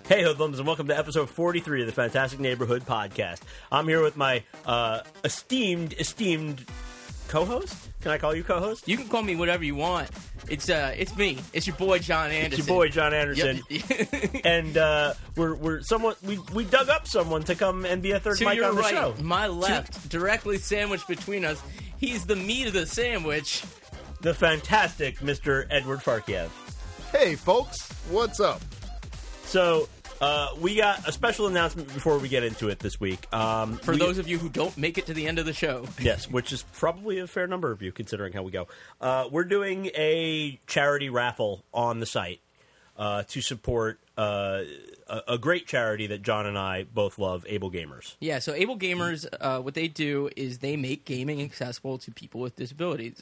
Hey, hoodlums, and welcome to episode 43 of the Fantastic Neighborhood Podcast. I'm here with my esteemed co-host. Can I call you co-host? You can call me whatever you want. It's me. It's your boy John Anderson. It's your boy John Anderson. Yep. And we're somewhat we dug up someone to come and be a third to mic your on the right, show. my left, directly sandwiched between us. He's the meat of the sandwich. The fantastic Mr. Edward Farkiev. Hey, folks, what's up? So, we got a special announcement before we get into it this week. For those of you who don't make it to the end of the show. Yes, which is probably a fair number of you, considering how we go. We're doing a charity raffle on the site to support a great charity that John and I both love, Able Gamers. Yeah, so Able Gamers, what they do is they make gaming accessible to people with disabilities.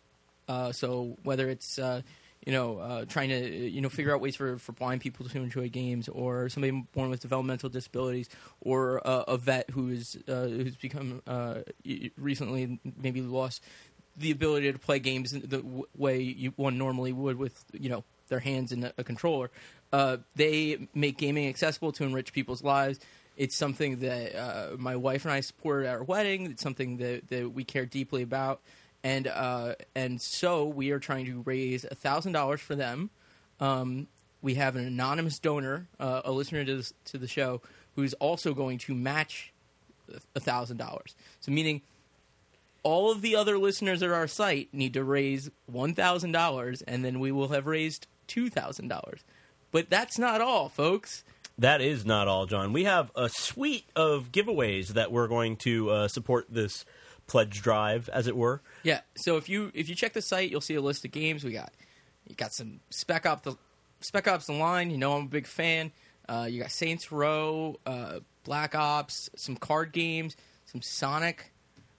So whether it's trying to figure out ways for blind people to enjoy games, or somebody born with developmental disabilities, or a vet who's become recently maybe lost the ability to play games the way one normally would with their hands and a controller. They make gaming accessible to enrich people's lives. It's something that my wife and I supported at our wedding. It's something that we care deeply about. And so we are trying to raise $1,000 for them. We have an anonymous donor, a listener to the show, who's also going to match $1,000. So meaning all of the other listeners at our site need to raise $1,000, and then we will have raised $2,000. But that's not all, folks. That is not all, John. We have a suite of giveaways that we're going to support this pledge drive, as it were. Yeah. So if you check the site, you'll see a list of games. You got some Spec Ops The Line. I'm a big fan. You got Saints Row, Black Ops, some card games, some Sonic.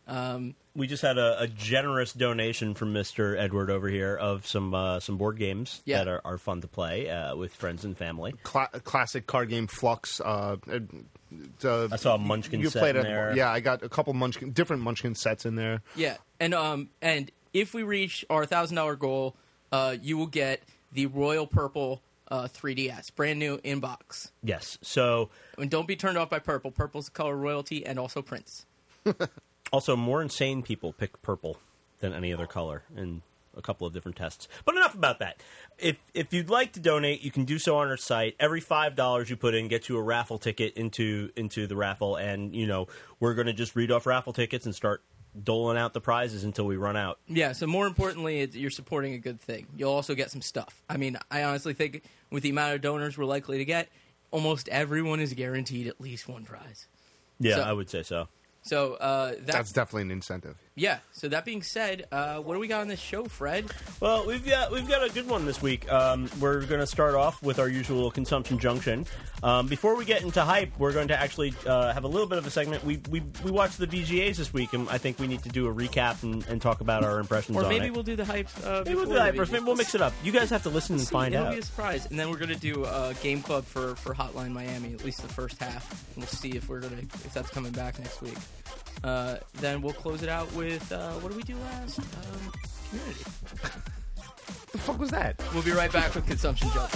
We just had a generous donation from Mr. Edward over here of some board games that are fun to play with friends and family. Classic card game Flux. I saw a Munchkin set in there. Yeah, I got a couple different Munchkin sets in there. Yeah, and if we reach our $1,000 goal, you will get the Royal Purple 3DS, brand new in box. Yes, so and don't be turned off by purple. Purple's the color of royalty, and also Prince. Also, more insane people pick purple than any other color in a couple of different tests. But enough about that. If you'd like to donate, you can do so on our site. Every $5 you put in gets you a raffle ticket into the raffle, and we're going to just read off raffle tickets and start doling out the prizes until we run out. Yeah, so more importantly, you're supporting a good thing. You'll also get some stuff. I mean, I honestly think with the amount of donors we're likely to get, almost everyone is guaranteed at least one prize. Yeah, I would say so. So that's definitely an incentive. Yeah. So that being said, what do we got on this show, Fred? Well, we've got a good one this week. We're going to start off with our usual consumption junction. Before we get into hype, we're going to actually have a little bit of a segment. We watched the VGAs this week, and I think we need to do a recap and talk about our impressions on it. Or maybe we'll do the hype. Maybe we'll do the hype first. Maybe we'll mix it up. You guys have to listen and find out. It'll be a surprise. And then we're going to do a game club for Hotline Miami, at least the first half. And we'll see if that's coming back next week. Then we'll close it out with what did we do last? Community. The fuck was that? We'll be right back with Consumption Junction.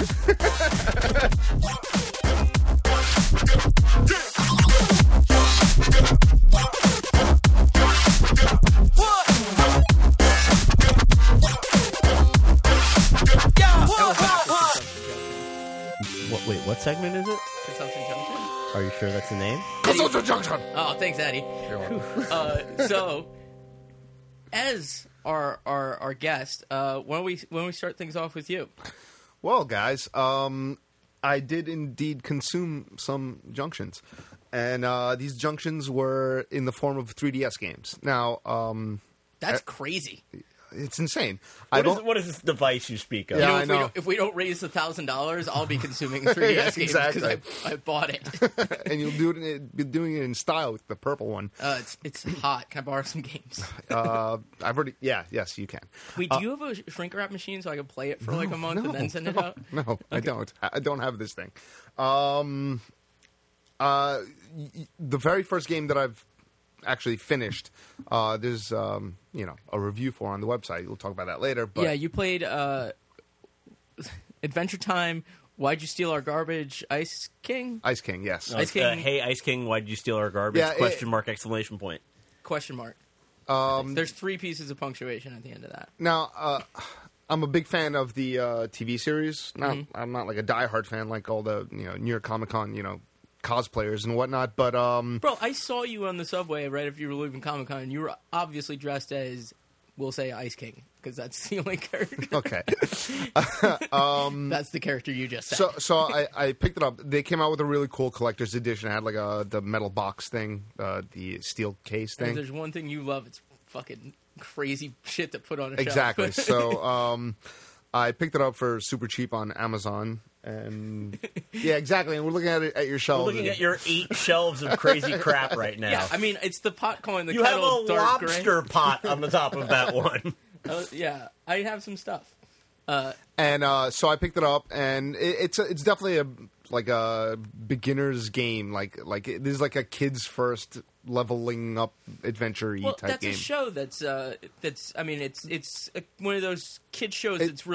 Wait, what segment is it? Consumption Junction. Are you sure that's the name? Consumption Junction! Oh, thanks, Eddie. So, as our guest, why don't we start things off with you? Well, guys, I did indeed consume some junctions, and these junctions were in the form of 3DS games. Now, that's crazy. It's insane. What is this device you speak of? Yeah, I know. If we don't raise $1,000, I'll be consuming 3DS games because I bought it. And you'll be doing it in style with the purple one. It's hot. Can I borrow some games? I've already. Yeah, yes, you can. Wait, do you have a shrink wrap machine so I can play it for a month and then send it out? No, okay. I don't. I don't have this thing. The very first game that I've actually finished, there's a review for on the website. We'll talk about that later. But yeah, you played Adventure Time Why'd you steal our garbage, Ice King? Ice King, yes. Ice King. Hey, Ice King, why did you steal our garbage? Yeah, Question mark, exclamation point. Question mark. There's 3 pieces of punctuation at the end of that. Now, I'm a big fan of the TV series. I'm not like a diehard fan like all the New York Comic Con cosplayers and whatnot. But Bro, I saw you on the subway right after you were leaving Comic Con, and you were obviously dressed as, we'll say, Ice King, because that's the only character. okay. That's the character you just said. So I picked it up. They came out with a really cool collector's edition. It had like the metal box thing, the steel case And if thing. there's one thing you love, it's fucking crazy shit to put on a Exactly. shelf. So I picked it up for super cheap on Amazon. And yeah, exactly. And we're looking at it at your shelves. We're looking at your 8 shelves of crazy crap right now. Yeah, I mean, it's the pot calling the you have kettle a dark lobster pot on the top of that one. gray. Yeah, I have some stuff. And so I picked it up, and it's definitely a beginner's game. This is like a kid's first leveling up adventure-y Well, type that's game. a show that's I mean, it's one of those kid shows that's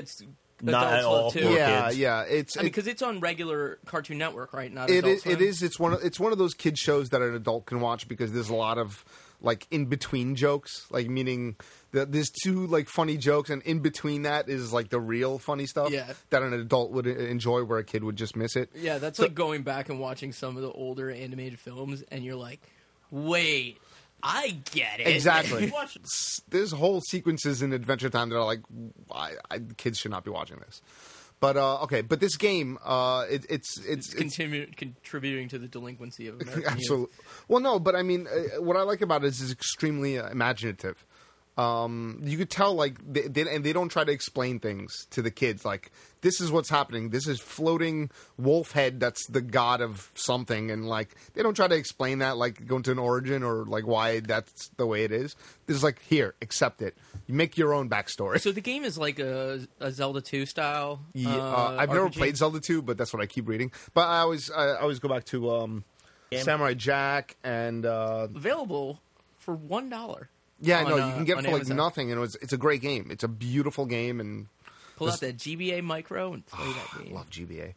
Not adults at all love too. for Yeah, kids. yeah. Because it's on regular Cartoon Network, right? Not It Adult is. Swim. It is. It's one of those kid shows that an adult can watch because there's a lot of like in between jokes, like meaning there's 2 like funny jokes, and in between that is like the real funny stuff Yeah. that an adult would enjoy, where a kid would just miss it. Yeah, that's like going back and watching some of the older animated films, and you're like, wait, I get it. Exactly. Watch- There's whole sequences in Adventure Time that are like, kids should not be watching this. But okay, but this game, it's contributing to the delinquency of American youth. absolutely. Well, no, but I mean, what I like about it is it's extremely imaginative. You could tell, like, they don't try to explain things to the kids. Like, this is what's happening. This is floating wolf head. That's the god of something, and like they don't try to explain that, like go into an origin or like why that's the way it is. This is like, here, accept it. You make your own backstory. So the game is like a Zelda 2 style. I've never RPG? played Zelda 2, but that's what I keep reading. But I always go back to Samurai Jack and Available for $1. yeah, on, no, you can get it on for like Amazon. nothing, and it's a great game. It's a beautiful game, and Pull out that GBA Micro and play that game. love GBA.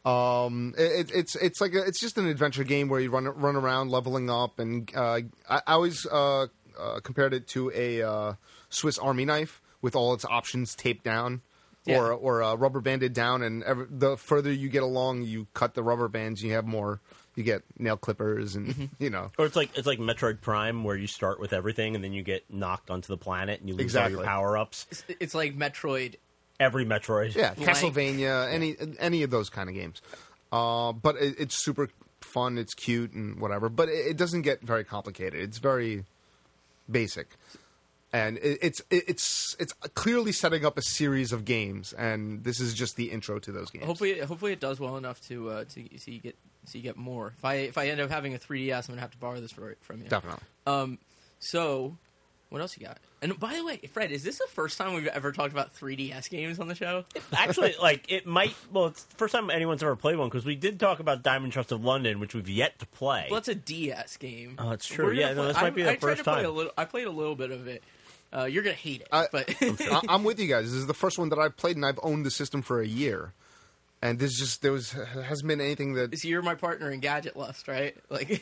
It's like it's just an adventure game where you run around leveling up, and I always compared it to a Swiss Army knife with all its options taped down. Yeah. Or rubber banded down, and the further you get along, you cut the rubber bands. You have more. You get nail clippers, and Or it's like Metroid Prime, where you start with everything and then you get knocked onto the planet and you lose Exactly. all your power ups. It's like Metroid. Every Metroid. yeah, Blank. Castlevania, any of those kind of games. But it's super fun. It's cute and whatever. But it doesn't get very complicated. It's very basic. And it's clearly setting up a series of games, and this is just the intro to those games. Hopefully it does well enough to so you get more. If I end up having a 3DS, I'm gonna have to borrow this from you. Definitely. So what else you got? And by the way, Fred, is this the first time we've ever talked about 3DS games on the show? Actually, like, it might... Well, it's the first time anyone's ever played one, because we did talk about Diamond Trust of London, which we've yet to play. Well, it's a DS game. Oh, that's true. We're gonna Yeah, no, this might be the I tried first to play time. I played a little bit of it. You're gonna hate it, but I'm with you guys. This is the first one that I've played, and I've owned the system for a year. And hasn't been anything that... so you're my partner in Gadget Lust, right? Like,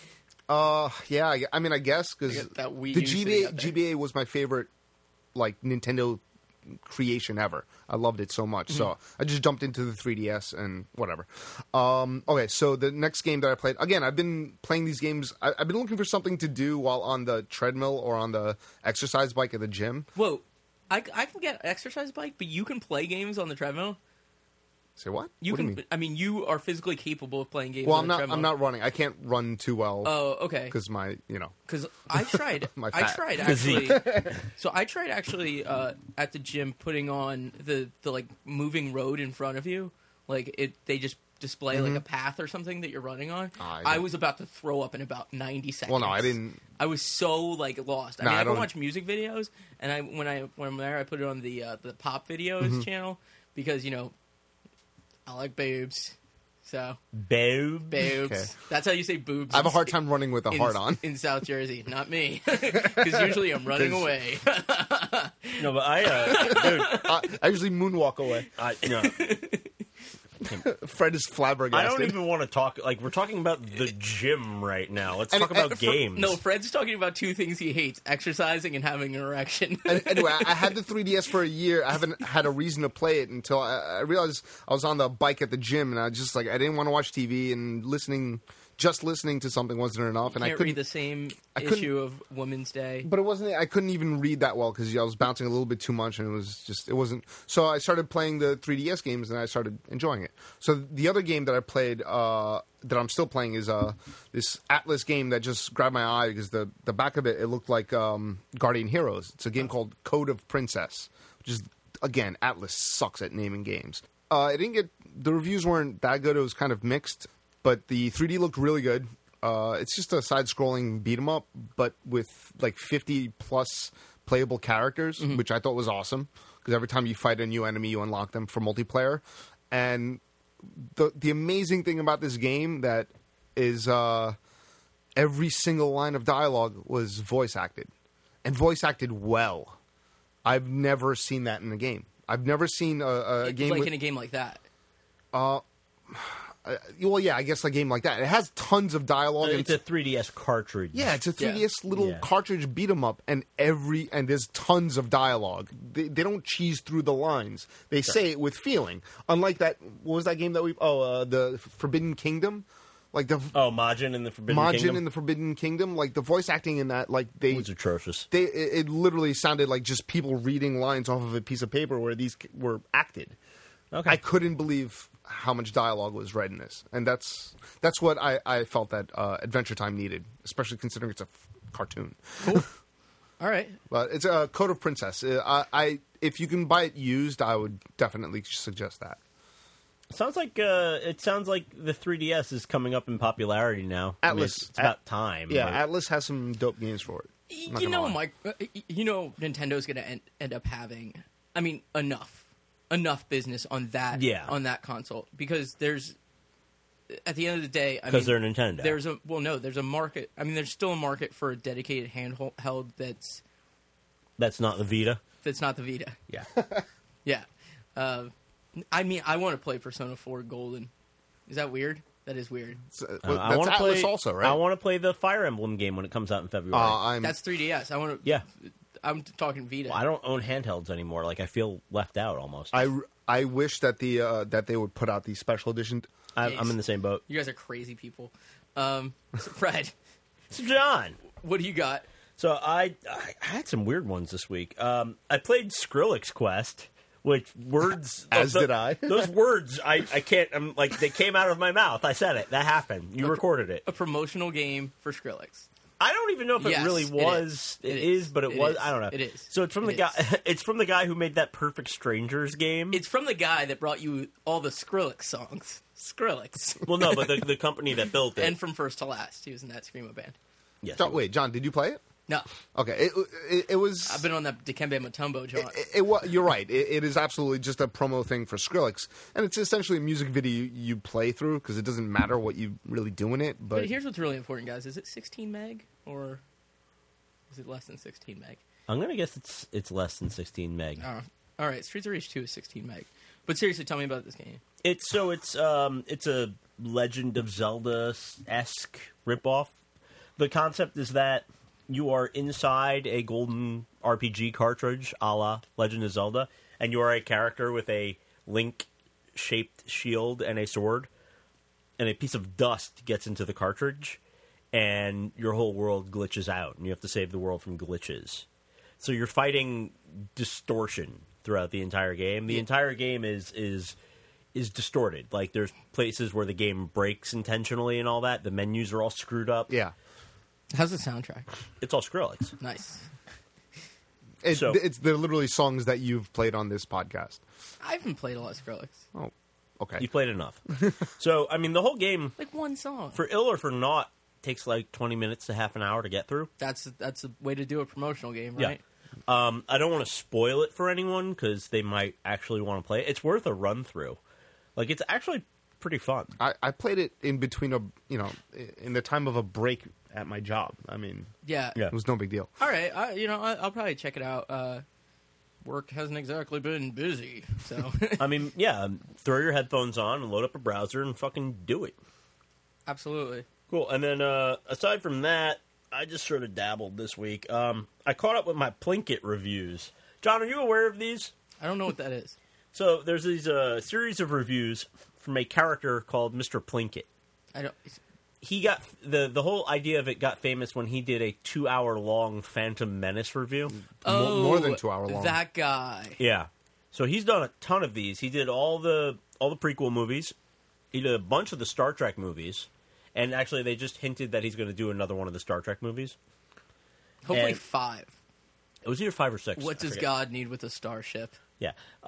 yeah, I mean, I guess, because I got that Wii the U sitting out there. GBA was my favorite, like, Nintendo creation ever. I loved it so much. So I just jumped into the 3DS and whatever. Okay, so the next game that I played, again, I've been playing these games. I've been looking for something to do while on the treadmill or on the exercise bike at the gym. whoa, I can get an exercise bike, but you can play games on the treadmill. Say what? You What do can. you mean? I mean, you are physically capable of playing games. Well, on the treadmill. I'm not running. I can't run too well Oh, okay. because my, Because I tried. My I fat tried actually. So I tried actually at the gym putting on the like moving road in front of you, like it. They just display like a path or something that you're running on. I was about to throw up in about 90 seconds. Well, no, I didn't. I was so like lost. I No, mean, I I can don't- watch music videos, and when I'm there, I put it on the pop videos channel because I like boobs. So Boobs. boobs. Okay. That's how you say boobs. I have a hard time running with a heart on. in South Jersey. Not me, because usually I'm running 'Cause- away. No, but dude, I usually moonwalk away. no. Fred is flabbergasted. I don't even want to talk. Like, we're talking about the gym right now. Let's talk about games. No, Fred's talking about two things he hates: exercising and having an erection. Anyway, I had the 3DS for a year. I haven't had a reason to play it until I realized I was on the bike at the gym, and I just I didn't want to watch TV, and listening to something wasn't enough. And Can't I couldn't read the same couldn't- issue of Women's Day. But it wasn't. I couldn't even read that well because I was bouncing a little bit too much, and it wasn't. So I started playing the 3DS games, and I started enjoying it. So the other game that I played, that I'm still playing, is this Atlas game that just grabbed my eye because the back of it looked like Guardian Heroes. It's a game called Code of Princess, which is, again, Atlas sucks at naming games. It didn't get the reviews weren't that good. It was kind of mixed, but the 3D looked really good. It's just a side-scrolling beat-em-up, but with like 50-plus playable characters, which I thought was awesome. Because every time you fight a new enemy, you unlock them for multiplayer. And the amazing thing about this game that is every single line of dialogue was voice-acted. And voice-acted well. I've never seen that in a game. I've never seen a game like in a game like that. Well, yeah, I guess a game like that. It has tons of dialogue. It's a 3DS cartridge. Yeah, it's a 3DS little Yeah. cartridge beat 'em up, and there's tons of dialogue. They don't cheese through the lines. They say it with feeling. Unlike that, what was that game that the Forbidden Kingdom, like the Majin in the Forbidden Kingdom. in the Forbidden Kingdom, like the voice acting in that, like It was atrocious. it literally sounded like just people reading lines off of a piece of paper where these were acted. Okay. I couldn't believe how much dialogue was read in this, and that's what I felt that Adventure Time needed, especially considering it's a cartoon. Cool. All right. But it's a Code of Princess. If you can buy it used, I would definitely suggest that. It sounds like the 3DS is coming up in popularity now. Atlas. It's about time. Yeah, Like, Atlas has some dope games for it. I'm not gonna lie. Nintendo's going to end up having, enough business on that on that console, because there's, at the end of the day, because they're Nintendo. There's a market. I mean, there's still a market for a dedicated handheld That's not the Vita. that's not the Vita. Yeah. Yeah. I want to play Persona 4 Golden. Is that weird? That is weird. I want That's to Atlas play also, right? I want to play the Fire Emblem game when it comes out in February. That's 3DS. I want to. Yeah. I'm talking Vita. I don't own handhelds anymore. Like, I feel left out almost. I wish that that they would put out the special edition. I'm in the same boat. You guys are crazy people. So Fred, So John, what do you got? so I had some weird ones this week. I played Skrillex Quest, which words Did I. Those words I can't. I'm like, they came out of my mouth. I said it. That happened. You recorded it. A promotional game for Skrillex. I don't even know if Yes, it really it was. is. It is, but it was. is. I don't know. It is. So it's from the It guy. is. It's from the guy who made that Perfect Strangers game. It's from the guy that brought you all the Skrillex songs. Skrillex. Well, no, but the company that built it. And from First to Last. He was in that Screamo band. Yes. Wait, John, did you play it? No. Okay, it was. I've been on that Dikembe Mutombo, John. You're right. It is absolutely just a promo thing for Skrillex, and it's essentially a music video you play through because it doesn't matter what you really do in it. But here's what's really important, guys. Is it 16 meg or is it less than 16 meg? I'm gonna guess it's less than 16 meg. All right, Streets of Rage 2 is 16 meg. But seriously, tell me about this game. It's a Legend of Zelda-esque ripoff. The concept is that you are inside a golden RPG cartridge, a la Legend of Zelda, and you are a character with a Link-shaped shield and a sword, and a piece of dust gets into the cartridge, and your whole world glitches out, and you have to save the world from glitches. So you're fighting distortion throughout the entire game. The entire game is distorted. Like, there's places where the game breaks intentionally and all that. The menus are all screwed up. yeah, How's the soundtrack? It's all Skrillex. Nice. they're literally songs that you've played on this podcast. I haven't played a lot of Skrillex. Oh, okay. You played enough. So, I mean, the whole game, Like one song. for ill or for not, takes like 20 minutes to half an hour to get through. That's a way to do a promotional game, Yeah. right? I don't want to spoil it for anyone because they might actually want to play it. It's worth a run through. Like, it's actually pretty fun. I played it in between in the time of a break at my job. I mean, Yeah. Yeah. it was no big deal. All right. I'll probably check it out. work hasn't exactly been busy. So I mean, yeah, throw your headphones on and load up a browser and fucking do it. absolutely. Cool. And then aside from that, I just sort of dabbled this week. I caught up with my Plinkett reviews. John, are you aware of these? I don't know what that is. So there's these series of reviews from a character called Mr. Plinkett. I don't. He got the whole idea of it got famous when he did a 2-hour-long Phantom Menace review. More than 2 hour long. That guy. Yeah. So he's done a ton of these. He did all the prequel movies. He did a bunch of the Star Trek movies. And actually, they just hinted that he's going to do another one of the Star Trek movies. Hopefully And- 5. It was either 5 or 6. What I does forget. God need with a starship? Yeah.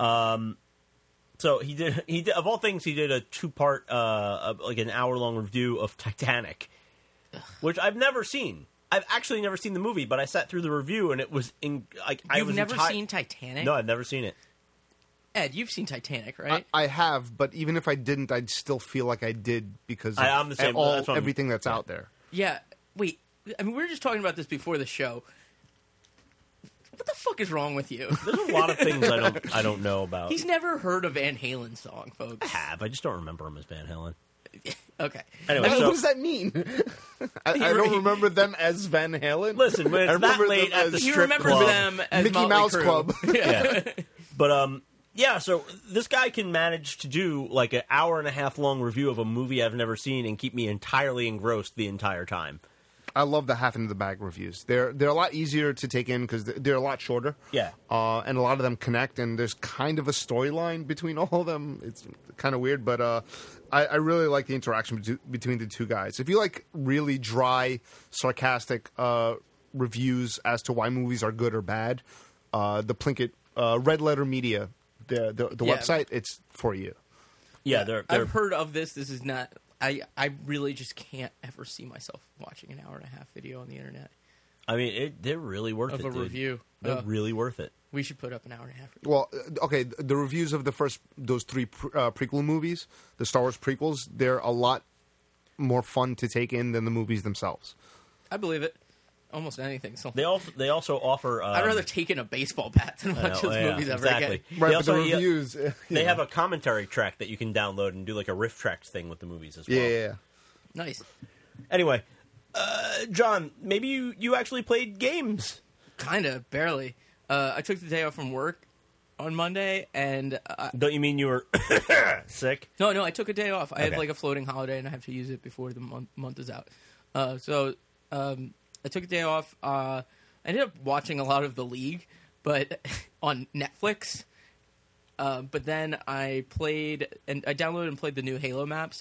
So he did of all things, he did a 2-part, like an hour-long review of Titanic, which I've never seen. I've actually never seen the movie, but I sat through the review and it was You've never seen Titanic? No, I've never seen it. Ed, you've seen Titanic, right? I have, but even if I didn't, I'd still feel like I did because of I'm the same. That's what I'm- everything that's out there. Yeah. Wait. I mean, we were just talking about this before the show. What the fuck is wrong with you? There's a lot of things I don't know about. He's never heard a Van Halen song, I folks. have. I just don't remember him as Van Halen. Okay. Anyway, What so does that mean? I don't remember them as Van Halen. listen, when I it's that remember late them at as the He strip remembers club, them as Mickey Motley Mouse Crue. Club. yeah. But yeah. So this guy can manage to do like an hour and a half long review of a movie I've never seen and keep me entirely engrossed the entire time. I love the half into the bag reviews. They're a lot easier to take in because they're a lot shorter. Yeah. And a lot of them connect, and there's kind of a storyline between all of them. It's kind of weird, but I really like the interaction between the two guys. If you like really dry, sarcastic reviews as to why movies are good or bad, the Plinkett Red Letter Media, the Yeah. website, it's for you. Yeah, they're I've heard of this. This is not. I really just can't ever see myself watching an hour and a half video on the internet I mean, they're really worth of it. a Dude. review. They're really worth it. We should put up an hour and a half review. Well, okay, the reviews of those 3 prequel movies, the Star Wars prequels, they're a lot more fun to take in than the movies themselves. I believe it. Almost anything. So They also offer. I'd rather take in a baseball bat than watch those movies ever exactly. again. Right, They but the also- reviews... They have a commentary track that you can download and do like a riff track thing with the movies as well. Yeah. Nice. Anyway, John, maybe you actually played games. Kind of, barely. I took the day off from work on Monday, and Don't you mean you were sick? no, I took a day off. I had Okay. like a floating holiday, and I have to use it before the month is out. So I took a day off. I ended up watching a lot of The League, but on Netflix. But then I played, and I downloaded and played the new Halo maps.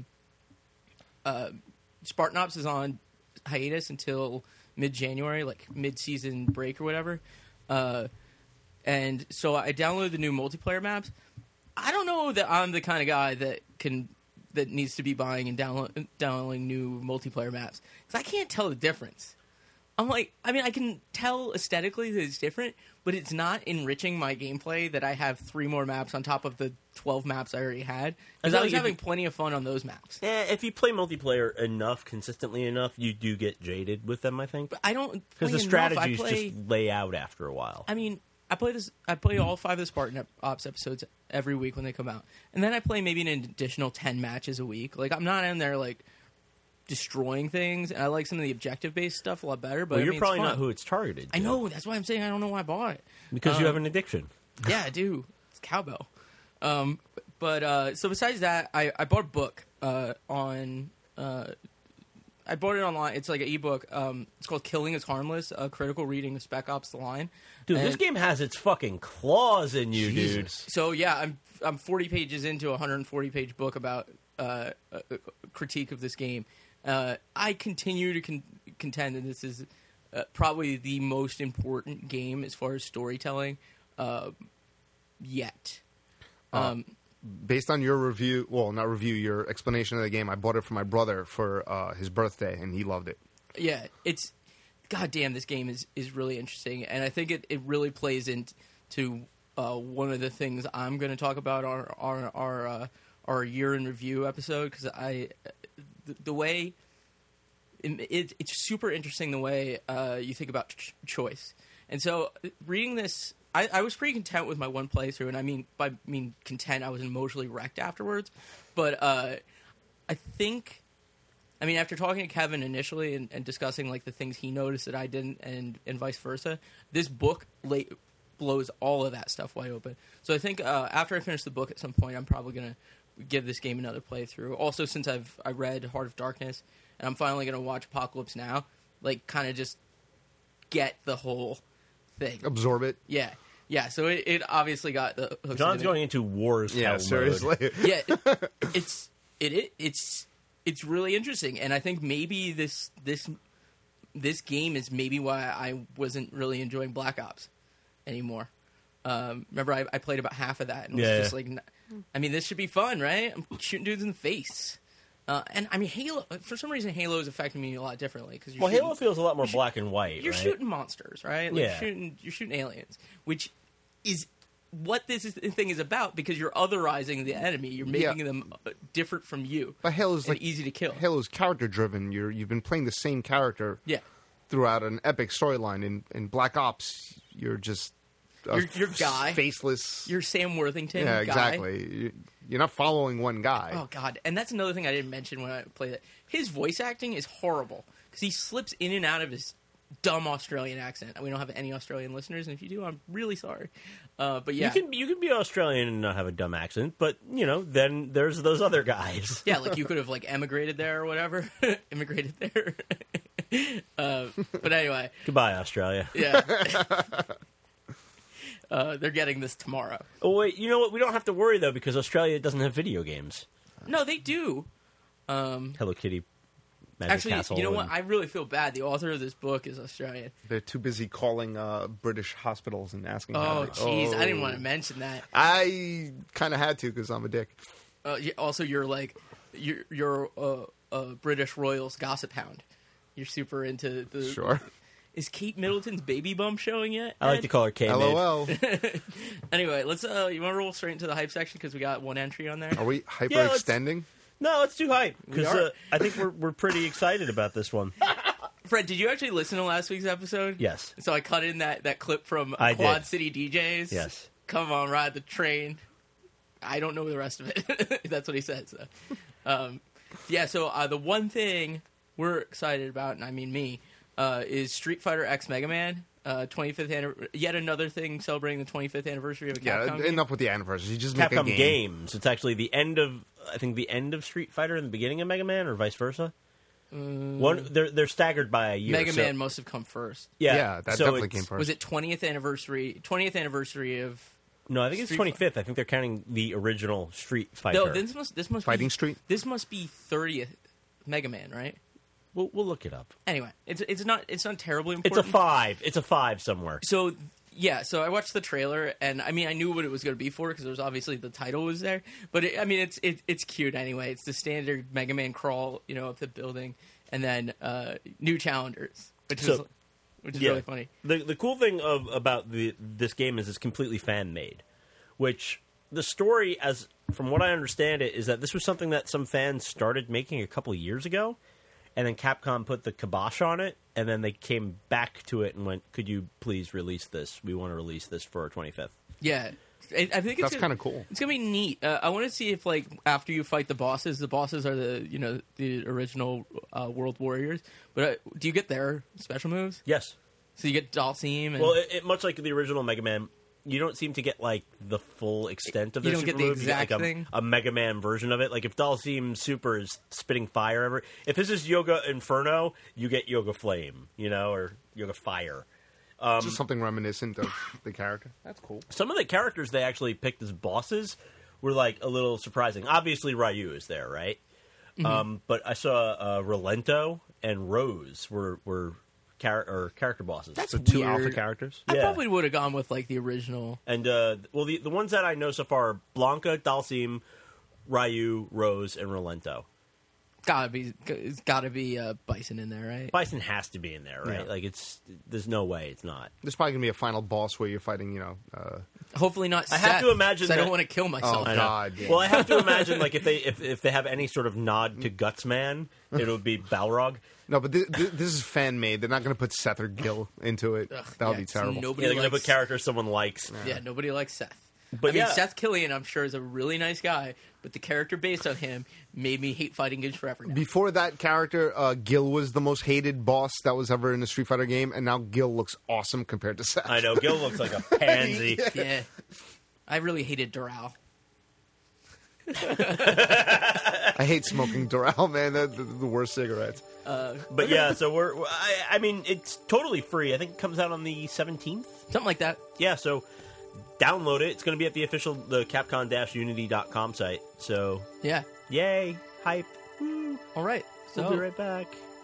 Spartan Ops is on hiatus until mid-January, like mid-season break or whatever. And so I downloaded the new multiplayer maps. I don't know that I'm the kind of guy that needs to be buying and downloading new multiplayer maps, because I can't tell the difference. I'm like, I mean, I can tell aesthetically that it's different, but it's not enriching my gameplay that I have 3 more maps on top of the 12 maps I already had. Because I was having plenty of fun on those maps. If you play multiplayer enough, consistently enough, you do get jaded with them, I think. But I don't Because the play strategies enough. just lay out after a while. I mean, I play all 5 of the Spartan Ops episodes every week when they come out, and then I play maybe an additional 10 matches a week. Like, I'm not in there like destroying things, and I like some of the objective based stuff a lot better. But Well, I you're mean, probably it's not fun. who it's targeted to. I know. That's why I'm saying I don't know why I bought it. Because you have an addiction. Yeah, I do. It's cowbell. But so besides that, I bought a book on. I bought it online. It's like an ebook. It's called "Killing Is Harmless: A Critical Reading of Spec Ops: The Line." Dude, And- this game has its fucking claws in you, dude. So yeah, I'm 40 pages into a 140 page book about a critique of this game. I continue to contend that this is probably the most important game as far as storytelling yet. Based on your review, well, not review, your explanation of the game, I bought it for my brother for his birthday, and he loved it. Yeah, it's goddamn. This game is really interesting, and I think it really plays into one of the things I'm going to talk about on our year in review episode, because the way it's super interesting the way you think about choice. And so reading this I was pretty content with my one playthrough, and I mean content, I was emotionally wrecked afterwards. But I think, I mean, after talking to Kevin initially and discussing like the things he noticed that I didn't, and vice versa, this book blows all of that stuff wide open. So I think after I finish the book at some point, I'm probably gonna give this game another playthrough. Also, since I read Heart of Darkness, and I'm finally gonna watch Apocalypse Now, like kind of just get the whole thing. Absorb it. Yeah. So it obviously got the hooks John's into me. going into wars. Yeah, hell seriously. mode. Yeah, it's really interesting, and I think maybe this game is maybe why I wasn't really enjoying Black Ops anymore. Remember, I played about half of that, and was just like, I mean, this should be fun, right? I'm shooting dudes in the face. And I mean, Halo. For some reason, Halo is affecting me a lot differently because Halo feels a lot more black and white. You're right? shooting monsters, right? Like Yeah. you're shooting aliens, which is what thing is about, because you're otherizing the enemy. You're making them different from you. But Halo's and like easy to kill. Halo's character driven. You've been playing the same character Yeah. throughout an epic storyline. In Black Ops, you're just Your guy. faceless. You're Sam Worthington. yeah, guy. exactly. You're not following one guy. Oh God, and that's another thing I didn't mention when I played it. His voice acting is horrible because he slips in and out of his dumb Australian accent. We don't have any Australian listeners, and if you do, I'm really sorry. But yeah, You can be Australian and not have a dumb accent, but then there's those other guys. yeah, like you could have like emigrated there or whatever, immigrated there. But anyway, Goodbye, Australia. yeah. They're getting this tomorrow. Oh wait, you know what? We don't have to worry though because Australia doesn't have video games. No, they do. Hello Kitty, Magic Actually, Castle. you know what? and- I really feel bad. The author of this book is Australian. They're too busy calling British hospitals and asking. how Oh, they- jeez, I didn't want to mention that. I kind of had to because I'm a dick. Also, you're a British Royals gossip hound. You're super into the. Sure. Is Kate Middleton's baby bump showing yet? I like Ed? to call her K. LOL. Anyway, let's. You want to roll straight into the hype section because we got one entry on there. Are we hyperextending? No, it's too hype because We are. I think we're pretty excited about this one. Fred, did you actually listen to last week's episode? Yes. So I cut in that clip from I Quad did. City DJs. Yes. Come on, ride the train. I don't know the rest of it. That's what he said. So, yeah. So the one thing we're excited about, and I mean me, is Street Fighter X Mega Man. 25th anniversary. Yet another thing celebrating the 25th anniversary of a Capcom Yeah, game. enough with the anniversary. You just make a Capcom game. Games. It's actually the end of Street Fighter and the beginning of Mega Man, or vice versa. One, they're staggered by a year. Mega so- Man must have come first. Yeah, that so definitely it's- came first. Was it 20th anniversary of? No, I think it's Street 25th. I think they're counting the original Street Fighter. No, this must Fighting be, Street? This must be 30th Mega Man, right? We'll look it up. Anyway, it's not terribly It's important. a 5. It's a 5 somewhere. So yeah, so I watched the trailer, and I mean, I knew what it was going to be for because there was obviously the title was there. But it's cute anyway. It's the standard Mega Man crawl, up the building, and then new challengers, which is really funny. The cool thing about this game is it's completely fan made, which the story, as from what I understand it, is that this was something that some fans started making a couple of years ago, and then Capcom put the kibosh on it, and then they came back to it and went, "Could you please release this? We want to release this for our 25th." Yeah, I think That's kind of cool. It's gonna be neat. I want to see if, like, after you fight the bosses are the original World Warriors. But do you get their special moves? Yes. So you get Dalsim and Well, much like the original Mega Man, you don't seem to get like the full extent of You their don't super get the moves. You exact like thing? a Mega Man version of it. Like if Dalsim Super is spitting fire if this is Yoga Inferno, you get Yoga Flame, or Yoga Fire. Just something reminiscent of the character. That's cool. Some of the characters they actually picked as bosses were like a little surprising. Obviously, Ryu is there, right? Mm-hmm. But I saw Rolento and Rose were character bosses. That's The two weird. alpha characters. I Yeah. probably would have gone with like the original. And the ones that I know so far are Blanca, Dalsim, Ryu, Rose, and Rolento. gotta be Bison in there, right? Bison has to be in there, right? Yeah. Like there's no way it's not. There's probably gonna be a final boss where you're fighting, Hopefully not. I have Seth, to imagine 'cause I don't that- want to kill myself. Oh, I know. God, yeah. Well, I have to imagine like if they have any sort of nod to Gutsman, it'll be Balrog. No, but this is fan made. They're not gonna put Seth or Gil into it. That would be it's terrible. Nobody Yeah, they're gonna likes, put characters someone likes. Yeah, nobody likes Seth. But I mean, yeah. Seth Killian, I'm sure, is a really nice guy, but the character based on him made me hate fighting games forever now. Before that character, Gil was the most hated boss that was ever in a Street Fighter game, and now Gil looks awesome compared to Seth. I know Gil looks like a pansy. Yeah. I really hated Doral. I hate smoking Doral, man. They're the worst cigarettes. But yeah, so I mean, it's totally free. I think it comes out on the 17th. Something like that. Yeah, so download it. It's going to be at the Capcom-Unity.com site. So, Yeah. yay, hype. All right. So, We'll be right back.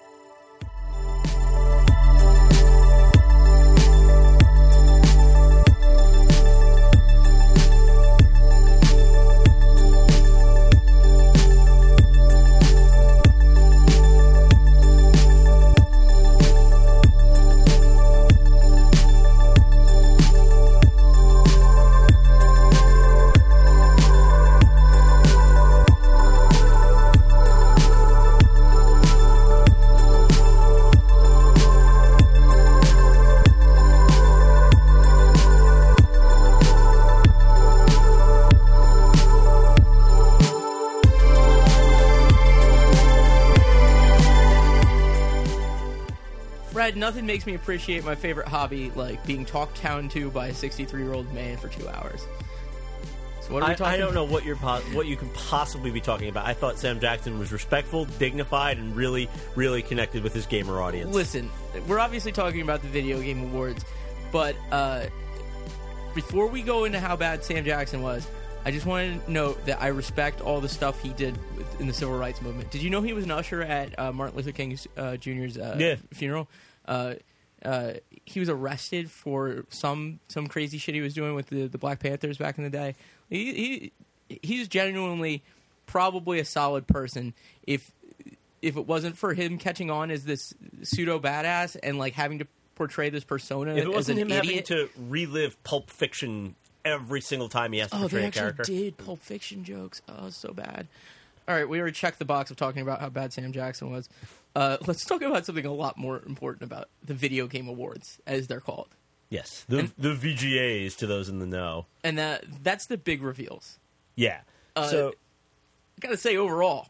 Fred, nothing makes me appreciate my favorite hobby like being talked down to by a 63-year-old man for 2 hours. So what are we talking I don't about? know what you can possibly be talking about. I thought Sam Jackson was respectful, dignified, and really, really connected with his gamer audience. Listen, we're obviously talking about the Video Game Awards, but before we go into how bad Sam Jackson was, I just want to note that I respect all the stuff he did in the civil rights movement. Did you know he was an usher at Martin Luther King Jr.'s funeral? He was arrested for some crazy shit he was doing with the Black Panthers back in the day. He's genuinely probably a solid person. If it wasn't for him catching on as this pseudo badass and like having to portray this persona If it as wasn't an him idiot. having to relive Pulp Fiction every single time he has to Oh, portray they a actually character. did Pulp Fiction jokes. Oh, so bad. All right, we already checked the box of talking about how bad Sam Jackson was. Let's talk about something a lot more important about the Video Game Awards, as they're called. Yes, the VGAs to those in the know. And that's the big reveals. Yeah. I So gotta say, overall,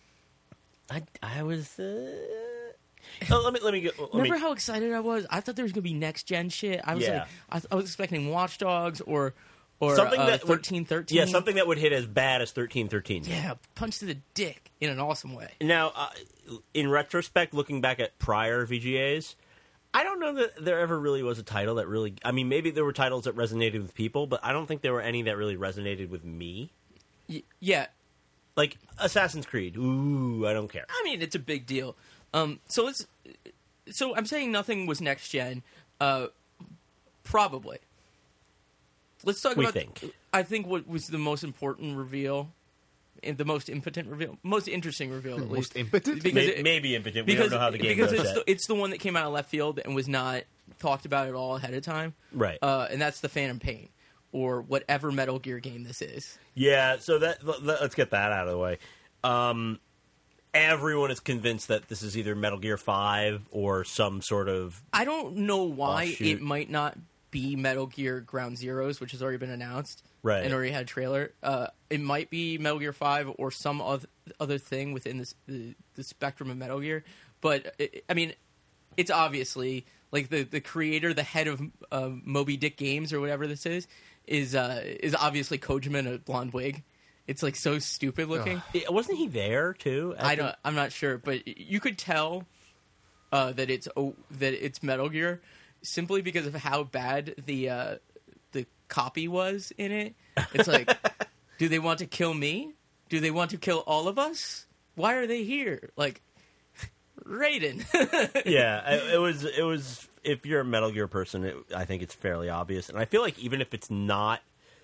I was. Let me go. remember how excited I was? I thought there was gonna be next gen shit. I was Yeah. like, I was expecting Watch Dogs or Something that would- 1313. Yeah, something that would hit as bad as 1313. Yeah, punch to the dick in an awesome way. Now, in retrospect, looking back at prior VGAs, I don't know that there ever really was a title that really. I mean, maybe there were titles that resonated with people, but I don't think there were any that really resonated with me. Yeah, Like Assassin's Creed. Ooh, I don't care. I mean, it's a big deal. So I'm saying nothing was next gen. Probably. Let's talk We about. think. I think what was the most important reveal, and the most impotent reveal, most interesting reveal at least. Most impotent? Because Maybe impotent. We don't know how the game because goes yet. it's the one that came out of left field and was not talked about at all ahead of time. Right. And that's the Phantom Pain, or whatever Metal Gear game this is. Yeah, so let's get that out of the way. Everyone is convinced that this is either Metal Gear 5 or some sort of... I don't know why Offshoot. it might not be Metal Gear Ground Zeroes, which has already been announced. Right. And already had a trailer. It might be Metal Gear 5 or some other thing within the spectrum of Metal Gear. But, I mean, it's obviously, like, the creator, the head of Moby Dick Games or whatever this is obviously Kojima in a blonde wig. It's, like, so stupid looking. Wasn't he there, too? I'm not sure, but you could tell that it's Metal Gear simply because of how bad the copy was in it. It's like, do they want to kill me? Do they want to kill all of us? Why are they here? Like, Raiden. Yeah, it was. If you're a Metal Gear person, I think it's fairly obvious, and I feel like even if it's not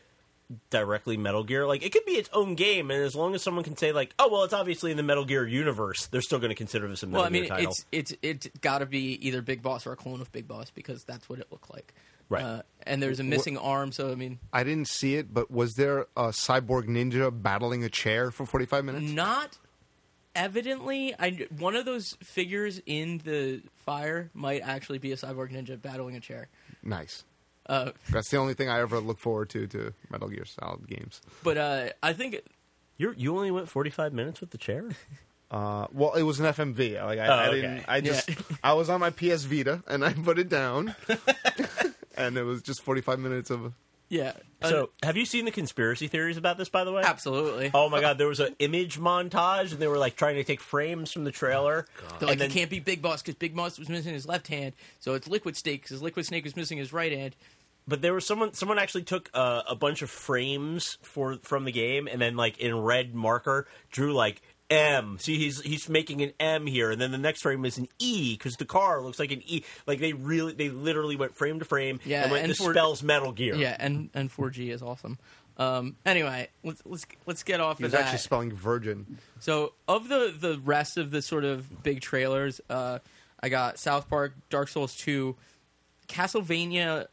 directly Metal Gear. Like, it could be its own game, and as long as someone can say, like, oh, well, it's obviously in the Metal Gear universe, they're still going to consider this a Metal Gear title. It's got to be either Big Boss or a clone of Big Boss, because that's what it looked like. Right. And there's a missing arm, so, I mean... I didn't see it, but was there a cyborg ninja battling a chair for 45 minutes? Not evidently. One of those figures in the fire might actually be a cyborg ninja battling a chair. Nice. That's the only thing I ever look forward to Metal Gear Solid games. But I think... You only went 45 minutes with the chair? Well, it was an FMV. Like I okay. didn't. I just I was on my PS Vita and I put it down, and it was just 45 minutes of. Yeah. So, have you seen the conspiracy theories about this, by the way? Absolutely. Oh my god, there was an image montage, and they were like trying to take frames from the trailer. They're like, it can't be Big Boss because Big Boss was missing his left hand, so it's Liquid Snake because Liquid Snake was missing his right hand. But there was someone actually took a bunch of frames from the game, and then like in red marker drew like M. See, he's making an M here, and then the next frame is an E because the car looks like an E. Like they literally went frame to frame. Yeah, and went, this spells Metal Gear. Yeah, and 4G is awesome. Anyway, let's get off He of was that. actually spelling virgin. So of the rest of the sort of big trailers, I got South Park, Dark Souls 2, Castlevania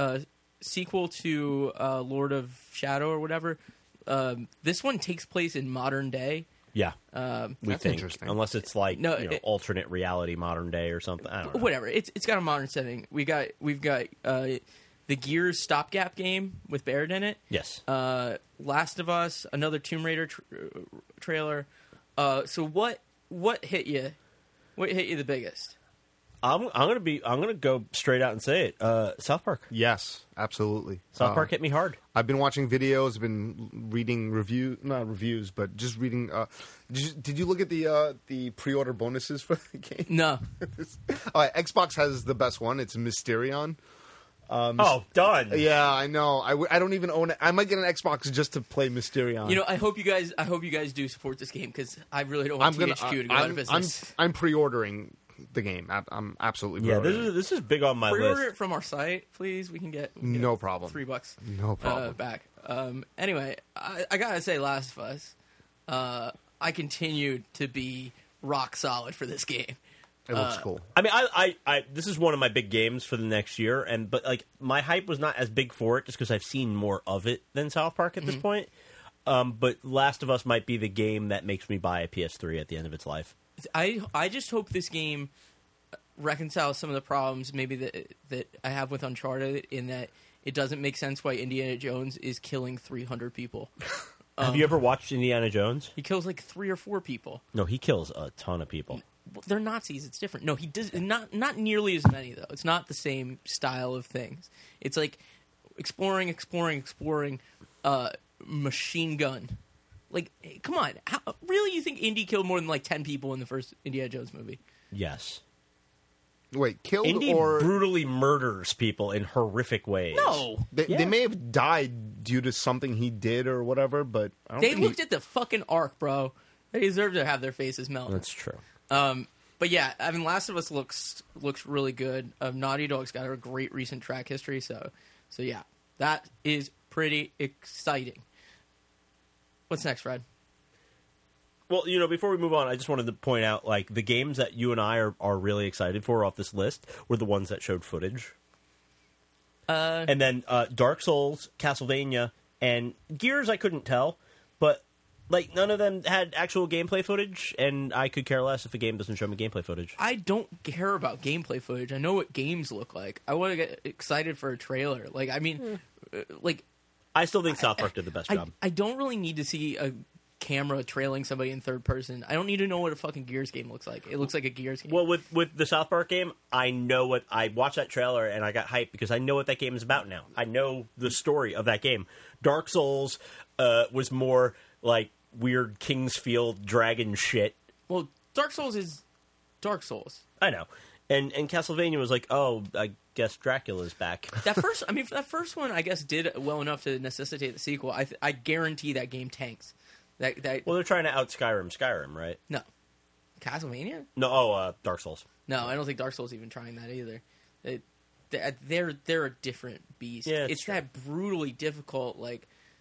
sequel to Lord of Shadow or whatever. This one takes place in modern day. Yeah, we That's think, interesting. unless it's like alternate reality, modern day or something. I don't know. Whatever. It's got a modern setting. We've got the Gears stopgap game with Baird in it. Yes. Last of Us, another Tomb Raider trailer. So what hit you? What hit you the biggest? I'm gonna go straight out and say it. South Park. Yes, absolutely. South Park hit me hard. I've been watching videos, been reading not reviews, but just reading. Did you look at the pre-order bonuses for the game? No. All right, Xbox has the best one. It's Mysterion. Done. Yeah, I know. I don't even own it. I might get an Xbox just to play Mysterion. You know, I hope you guys do support this game because I really don't want THQ to go out of business. I'm pre-ordering the game. I'm absolutely this is big on my Pre-order list. it from our site, please. We can get No problem. $3. No problem. Back. Anyway, I gotta say, Last of Us. I continued to be rock solid for this game. It looks cool. I mean, I this is one of my big games for the next year, but like my hype was not as big for it just because I've seen more of it than South Park at this point. But Last of Us might be the game that makes me buy a PS3 at the end of its life. I just hope this game reconciles some of the problems maybe that I have with Uncharted in that it doesn't make sense why Indiana Jones is killing 300 people. Have you ever watched Indiana Jones? He kills like 3 or 4 people. No, he kills a ton of people. Well, they're Nazis. It's different. No, he does not nearly as many though. It's not the same style of things. It's like exploring, machine gun. Like, come on. Really, you think Indy killed more than like 10 people in the first Indiana Jones movie? Yes. Wait, killed Indy or brutally murders people in horrific ways. No. they may have died due to something he did or whatever, but I don't They think looked at the fucking Ark, bro. They deserve to have their faces melt. That's true. But yeah, I mean, Last of Us looks really good. Naughty Dog's got a great recent track history, so yeah, that is pretty exciting. What's next, Fred? Well, before we move on, I just wanted to point out, like, the games that you and I are really excited for off this list were the ones that showed footage. And then Dark Souls, Castlevania, and Gears I couldn't tell, but, like, none of them had actual gameplay footage, and I could care less if a game doesn't show me gameplay footage. I don't care about gameplay footage. I know what games look like. I want to get excited for a trailer. Like, I mean, like... I still think South Park did the best job. I don't really need to see a camera trailing somebody in third person. I don't need to know what a fucking Gears game looks like. It looks like a Gears game. Well, with the South Park game, I know what... I watched that trailer, and I got hyped because I know what that game is about now. I know the story of that game. Dark Souls was more, like, weird Kingsfield dragon shit. Well, Dark Souls is Dark Souls. I know. And Castlevania was like, oh, I guess Dracula's back. That first one, I guess, did well enough to necessitate the sequel. I guarantee that game tanks. Well, they're trying to out Skyrim, right? No. Castlevania? No, Dark Souls. No, I don't think Dark Souls even trying that either. They're a different beast. Yeah, it's that brutally difficult, like,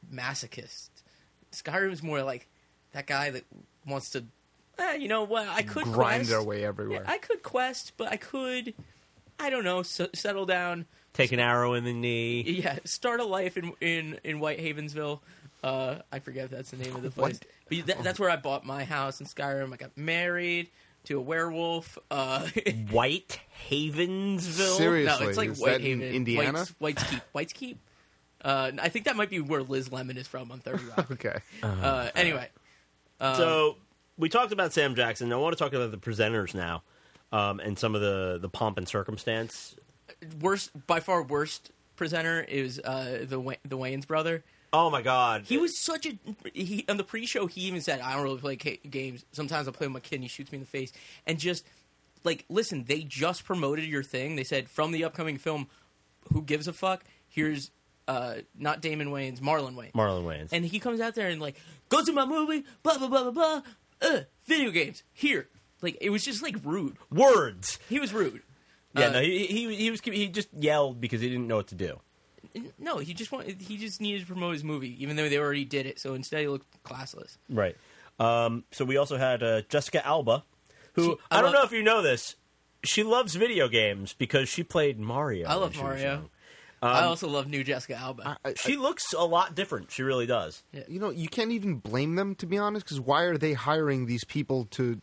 masochist. Skyrim's more like that guy that wants to, you know what? I could grind quest. their way everywhere. Yeah, I could quest, but I could, I don't know, settle down. Take an arrow in the knee. Yeah, start a life in Whitehavensville. I forget if that's the name of the place. What? But that's where I bought my house in Skyrim. I got married to a werewolf. White Havensville? Seriously? No, it's like Is that in Whitehaven. Indiana? White's Keep. White's Keep? I think that might be where Liz Lemon is from on 30 Rock. Okay. Anyway. So we talked about Sam Jackson. I want to talk about the presenters now, and some of the pomp and circumstance. By far worst presenter is the Wayans brother. Oh my God! He was such a. On the pre-show, he even said, "I don't really play games. Sometimes I play with my kid, and he shoots me in the face." And just like, listen, they just promoted your thing. They said from the upcoming film, "Who gives a fuck?" Here's not Damon Wayans, Marlon Wayans. Marlon Wayans. And he comes out there and like, "Go to my movie, blah blah blah blah blah." Video games here. Like it was just like rude. Words. He was rude. Yeah, no, he just yelled because he didn't know what to do. No, he just needed to promote his movie, even though they already did it. So instead, he looked classless. Right. So we also had Jessica Alba, who I don't love- know if you know this. She loves video games because she played Mario. I love when she was Mario. young. I also love new Jessica Alba. She looks a lot different. She really does. You know, you can't even blame them, to be honest, because why are they hiring these people to...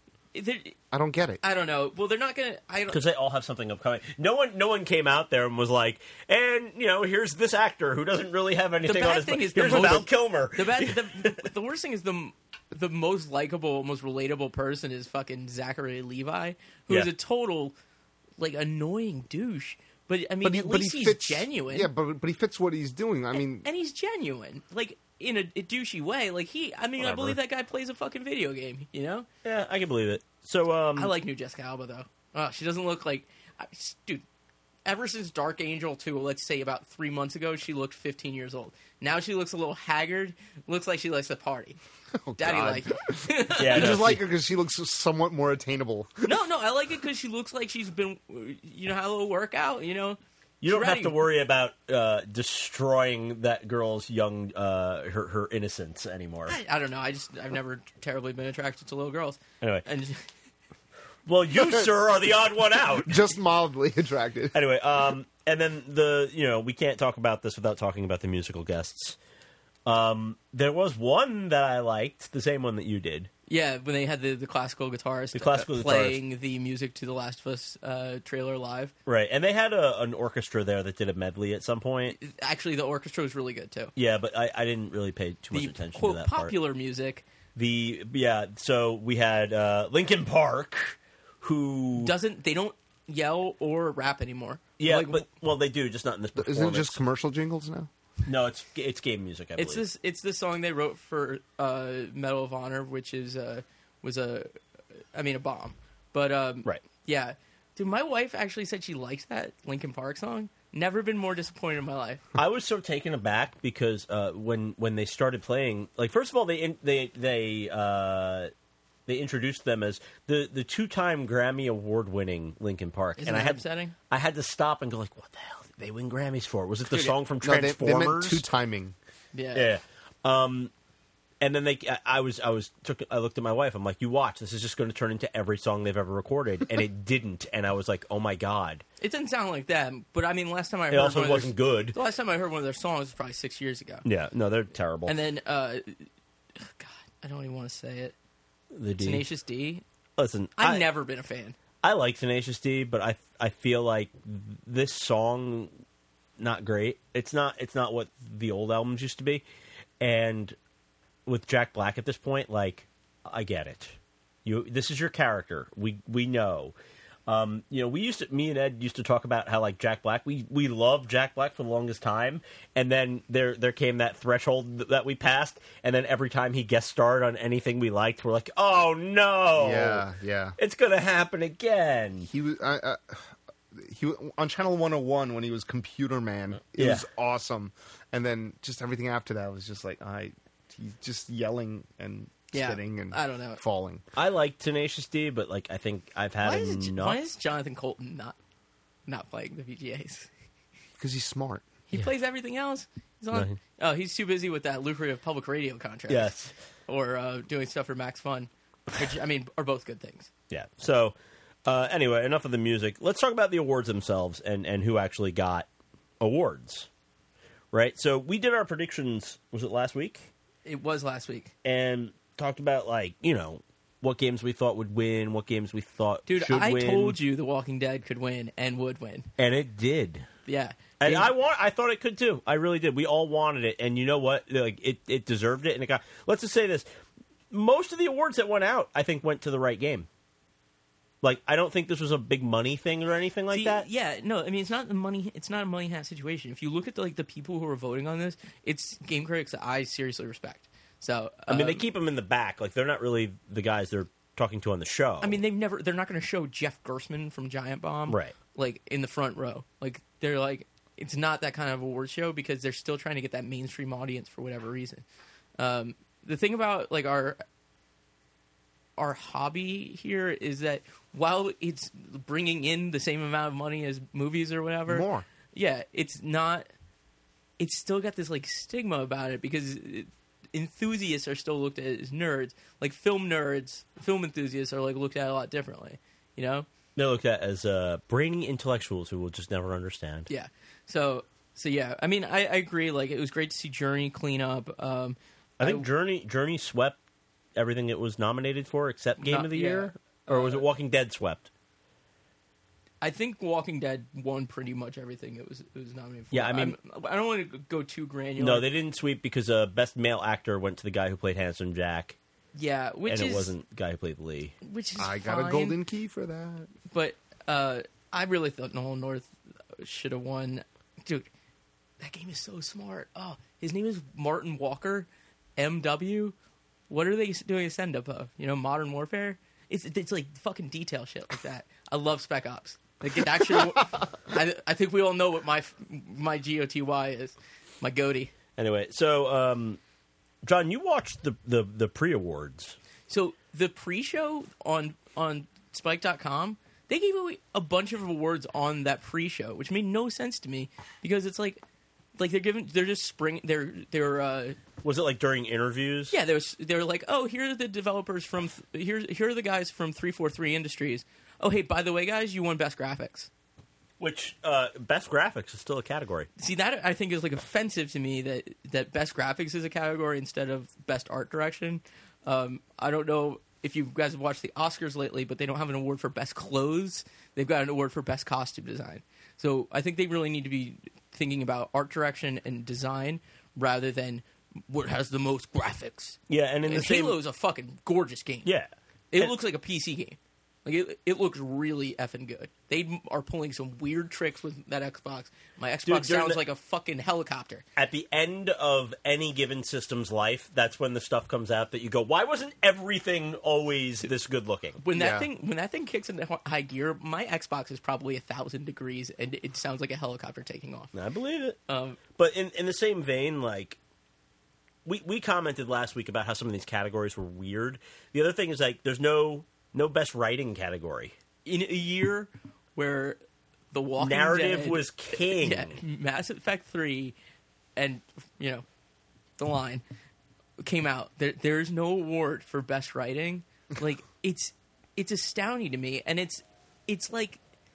I don't get it. I don't know. Well, they're not gonna. Because they all have something upcoming. No one came out there and was like, and here's this actor who doesn't really have anything on his. Here's Val Kilmer. The worst thing is the most likable, most relatable person is fucking Zachary Levi, who is a total like annoying douche. But I mean, at least he's genuine. Yeah, but he fits what he's doing. I mean, and he's genuine, like in a douchey way. Like I Whatever. believe that guy plays a fucking video game. You know? Yeah, I can believe it. So I like new Jessica Alba though. She doesn't look like, dude. Ever since Dark Angel 2, let's say about 3 months ago, she looked 15 years old. Now she looks a little haggard. Looks like she likes to party. Daddy God. like it. yeah, I no, just like her because she looks somewhat more attainable. No, I like it because she looks like she's been, had a little workout. You you she's don't ready. have to worry about destroying that girl's young her innocence anymore. I don't know. I've never terribly been attracted to little girls. Anyway, And well, you sir are the odd one out. Just mildly attracted. Anyway, and then we can't talk about this without talking about the musical guests. There was one that I liked, the same one that you did. yeah, when they had the classical guitarist, playing the music to the Last of Us trailer live. Right, and they had an orchestra there that did a medley at some point. Actually, the orchestra was really good too. Yeah, but I didn't really pay too much The attention quote to that part. popular music So we had Linkin Park, who they don't yell or rap anymore. yeah, Like, but they do, just not in this performance. Isn't it just commercial jingles now? No, it's game music. I believe. it's the song they wrote for Medal of Honor, which was a bomb. But Right. yeah, dude, my wife actually said she likes that Linkin Park song. Never been more disappointed in my life. I was so taken aback because when they started playing, like first of all they introduced them as the 2-time Grammy award winning Linkin Park, Isn't and that upsetting? I had to stop and go like, what the hell did they win Grammys for? Was it the Dude, song from No, they Transformers? meant two-timing. Yeah. Yeah. And then I looked at my wife. I'm like, you watch. This is just going to turn into every song they've ever recorded, and it didn't. And I was like, oh my god. It doesn't sound like that, but I mean, last time I heard It also one of wasn't good. The last time I heard one of their songs was probably 6 years ago. Yeah, no, they're terrible. And then, God, I don't even want to say it. The D. Tenacious D. Listen, I've never been a fan. I like Tenacious D, but I feel like this song not great. It's not what the old albums used to be. And with Jack Black at this point, like, I get it. This is your character. We know. Me and Ed used to talk about how like Jack Black, we loved Jack Black for the longest time, and then there came that threshold that we passed, and then every time he guest starred on anything we liked, we're like, oh no, Yeah. it's gonna happen again. He was on Channel 101 when he was Computer Man. It Yeah. was awesome, and then just everything after that was just like he's just yelling and spitting and I don't know. falling. I like Tenacious D, but like I think I've had enough. Why is Jonathan Colton not playing the VGAs? Because he's smart. He plays everything else. He's on. No, Oh, he's too busy with that lucrative public radio contract. Yes. Or doing stuff for Max Fun, which I mean are both good things. Yeah. So anyway, enough of the music. Let's talk about the awards themselves and who actually got awards. Right. So we did our predictions. Was it last week? It was last week, and talked about what games we thought would win, what games we thought dude. should I win. told you The Walking Dead could win and would win, and it did. Yeah, And I thought it could too. I really did. We all wanted it, and you know what? Like it deserved it, and it got. Let's just say this: most of the awards that went out, I think, went to the right game. Like, I don't think this was a big money thing or anything like that. Yeah, no, I mean it's not the money. It's not a money hat situation. If you look at the people who are voting on this, it's game critics that I seriously respect. So I mean, they keep them in the back. Like, they're not really the guys they're talking to on the show. I mean, they're not going to show Jeff Gerstmann from Giant Bomb, Right. Like in the front row. Like they're like, it's not that kind of award show because they're still trying to get that mainstream audience for whatever reason. The thing about like our hobby here is that while it's bringing in the same amount of money as movies or whatever, More. yeah, it's not. It's still got this like stigma about it because enthusiasts are still looked at as nerds. Like film nerds, film enthusiasts are like looked at a lot differently. You know, they're looked at as brainy intellectuals who will just never understand. yeah. So yeah. I mean, I agree. Like, it was great to see Journey clean up. I think Journey swept everything it was nominated for except Game of the Year, or was it Walking Dead swept? I think Walking Dead won pretty much everything it was nominated for. Yeah, I mean, I don't want to go too granular. No, they didn't sweep because Best Male Actor went to the guy who played Handsome Jack. Yeah, and it wasn't the guy who played Lee. Which is I got fine, a golden key for that. But I really thought Nolan North should have won. Dude, that game is so smart. Oh, his name is Martin Walker, MW. What are they doing a send-up of? You know, Modern Warfare? It's like fucking detail shit like that. I love Spec Ops. Like, it actually, I think we all know what my GOTY is. My goatee. Anyway, so John, you watched the pre-awards. So the pre-show on Spike.com, they gave away a bunch of awards on that pre-show, which made no sense to me because it's like they're just spring they're was it like during interviews? Yeah, they're like, oh, here are the developers from here are the guys from 343 Industries. Oh, hey, by the way, guys, you won Best Graphics. Which Best Graphics is still a category. See, that I think is like offensive to me that Best Graphics is a category instead of Best Art Direction. I don't know if you guys have watched the Oscars lately, but they don't have an award for Best Clothes. They've got an award for Best Costume Design. So I think they really need to be thinking about art direction and design rather than what has the most graphics. Yeah, and Halo is a fucking gorgeous game. Yeah. It looks like a PC game. Like it looks really effing good. They are pulling some weird tricks with that Xbox. My Xbox sounds like a fucking helicopter. At the end of any given system's life, that's when the stuff comes out that you go, why wasn't everything always this good looking? When that thing kicks into high gear, my Xbox is probably 1,000 degrees, and it sounds like a helicopter taking off. I believe it. But in the same vein, like we commented last week about how some of these categories were weird. The other thing is like there's no best writing category. In a year where The Walking Narrative Dead was king. Yeah, Mass Effect 3 and, you know, The Line came out. There's no award for best writing. Like, it's astounding to me. And it's like,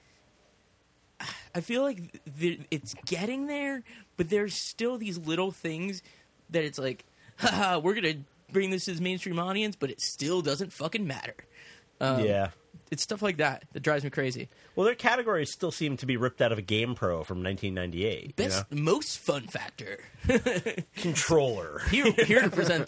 I feel like it's getting there, but there's still these little things that it's like, haha, we're going to bring this to the mainstream audience, but it still doesn't fucking matter. Yeah. It's stuff like that drives me crazy. Well, their categories still seem to be ripped out of a Game Pro from 1998. Best most fun factor. Controller. Here to present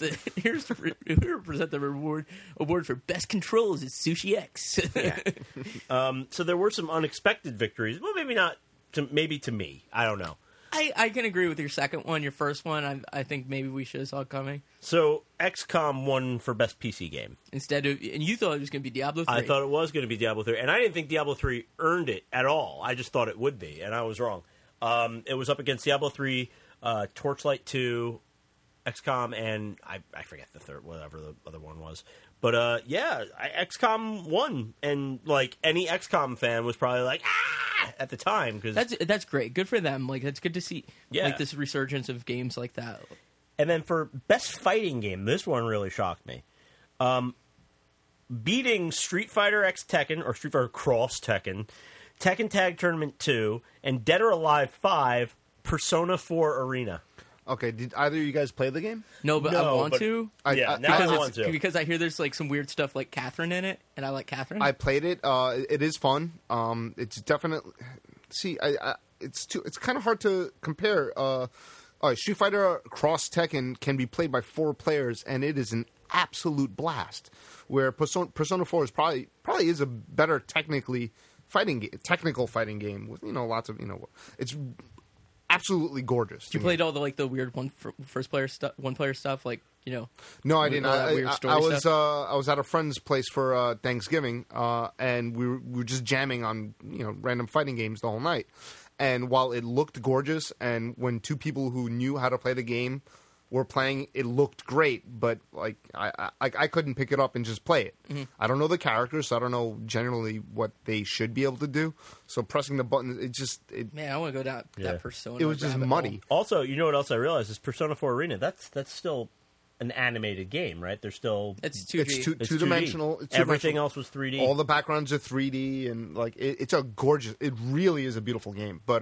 the award for best controls is Sushi X. Yeah. So there were some unexpected victories. Well, maybe not. Maybe to me, I don't know. I can agree with your second one. Your first one, I think maybe we should have saw it coming. So XCOM won for best PC game instead of, and you thought it was going to be Diablo 3. I thought it was going to be Diablo 3, and I didn't think Diablo 3 earned it at all. I just thought it would be, and I was wrong. It was up against Diablo 3, Torchlight 2, XCOM, and I forget the third, whatever the other one was. But yeah, XCOM won, and like any XCOM fan was probably like at the time because that's great. Good for them. Like that's good to see. Yeah. Like this resurgence of games like that. And then for best fighting game, this one really shocked me. Beating Street Fighter X Tekken or Street Fighter Cross Tekken, Tekken Tag Tournament 2, and Dead or Alive 5, Persona 4 Arena. Okay, did either of you guys play the game? No, but I want to. Yeah, now I want to. Because I hear there's like some weird stuff like Catherine in it, and I like Catherine. I played it. It is fun. It's definitely it's kind of hard to compare. Street Fighter Cross Tekken can be played by 4 players, and it is an absolute blast. Where Persona 4 is probably is a better technical fighting game with lots of it's absolutely gorgeous. You played all the weird one player stuff like No, I didn't. I was stuff? I was at a friend's place for Thanksgiving, and we were just jamming on random fighting games the whole night. And while it looked gorgeous, and when 2 people who knew how to play the game were playing, it looked great. But like I couldn't pick it up and just play it. Mm-hmm. I don't know the characters, so I don't know generally what they should be able to do. So pressing the button, man, I want to go down that Persona. It was just muddy. Also, you know what else I realized is Persona 4 Arena. That's still an animated game, right? They're still it's 2D. It's two-dimensional. Everything else was 3D. All the backgrounds are 3D, and like it's a gorgeous. It really is a beautiful game. But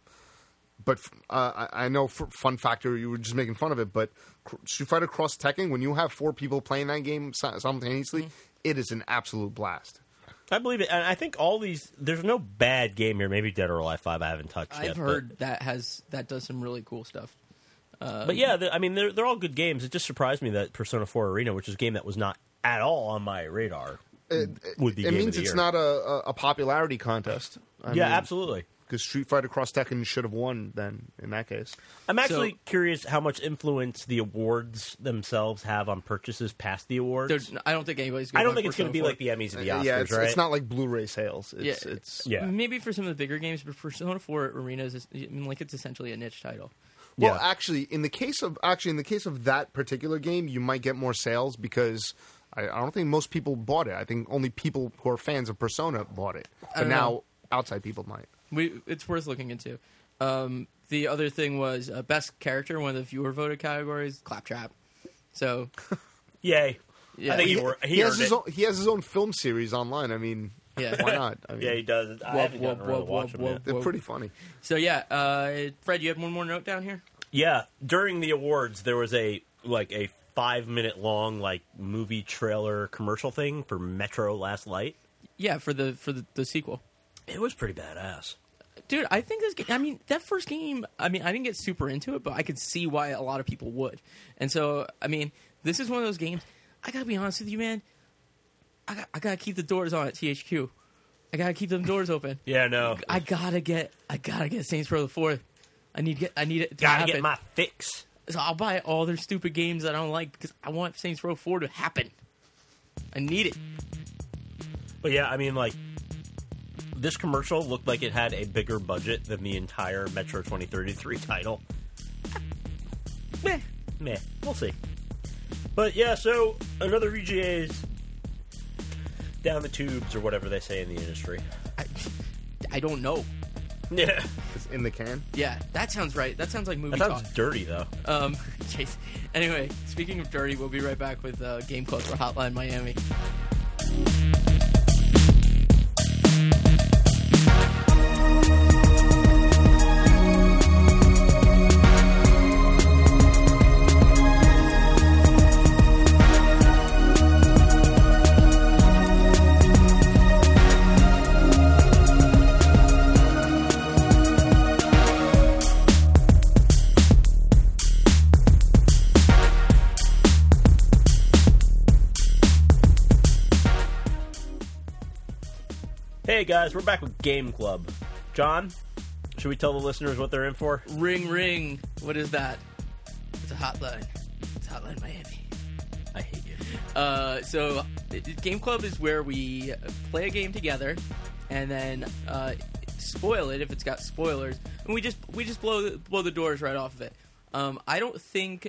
I know for fun factor, you were just making fun of it. But Street Fighter Cross Tekken, when you have 4 people playing that game simultaneously, it is an absolute blast. I believe it, and I think all these. There's no bad game here. Maybe Dead or Alive 5 I haven't touched yet. I've heard that does some really cool stuff. But yeah, they're all good games. It just surprised me that Persona 4 Arena, which is a game that was not at all on my radar, would be. It means it's not a popularity contest. I mean, absolutely. Because Street Fighter Cross Tekken should have won then, in that case. I'm actually curious how much influence the awards themselves have on purchases past the awards. I don't think anybody's I don't think it's going to be like the Emmys and the Oscars, right? It's not like Blu-ray sales. It's maybe for some of the bigger games, but Persona 4 Arena is it's essentially a niche title. Well, actually, in the case of that particular game, you might get more sales because I don't think most people bought it. I think only people who are fans of Persona bought it. But now outside people might. It's worth looking into. The other thing was best character, one of the viewer voted categories, Claptrap. So, yay! Yeah. I think he has his own film series online. I mean, why not? I mean, yeah, he does. I haven't gotten around to watch them yet. They're pretty funny. So Fred, you had one more note down here? Yeah, during the awards, there was a 5-minute long movie trailer commercial thing for Metro Last Light. Yeah, for the sequel. It was pretty badass. Dude, I think this game, that first game, I didn't get super into it, but I could see why a lot of people would. And so, this is one of those games, I gotta be honest with you, man, I gotta keep the doors on at THQ. I gotta keep them doors open. Yeah, no. I gotta get Saints Row the 4th. I need it to happen. Gotta get my fix. So I'll buy all their stupid games that I don't like because I want Saints Row 4 to happen. I need it. But yeah, this commercial looked like it had a bigger budget than the entire Metro 2033 title. Meh. We'll see. But yeah, so another VGA's down the tubes or whatever they say in the industry. I don't know. Yeah. It's in the can? Yeah, that sounds right. That sounds like movie talk. That sounds dirty, though. Chase. Anyway, speaking of dirty, we'll be right back with Game Club for Hotline Miami. Hey guys, we're back with Game Club. John, should we tell the listeners what they're in for? Ring, ring. What is that? It's a hotline. It's Hotline Miami. I hate you. So, Game Club is where we play a game together and then spoil it if it's got spoilers, and we just blow the doors right off of it. I don't think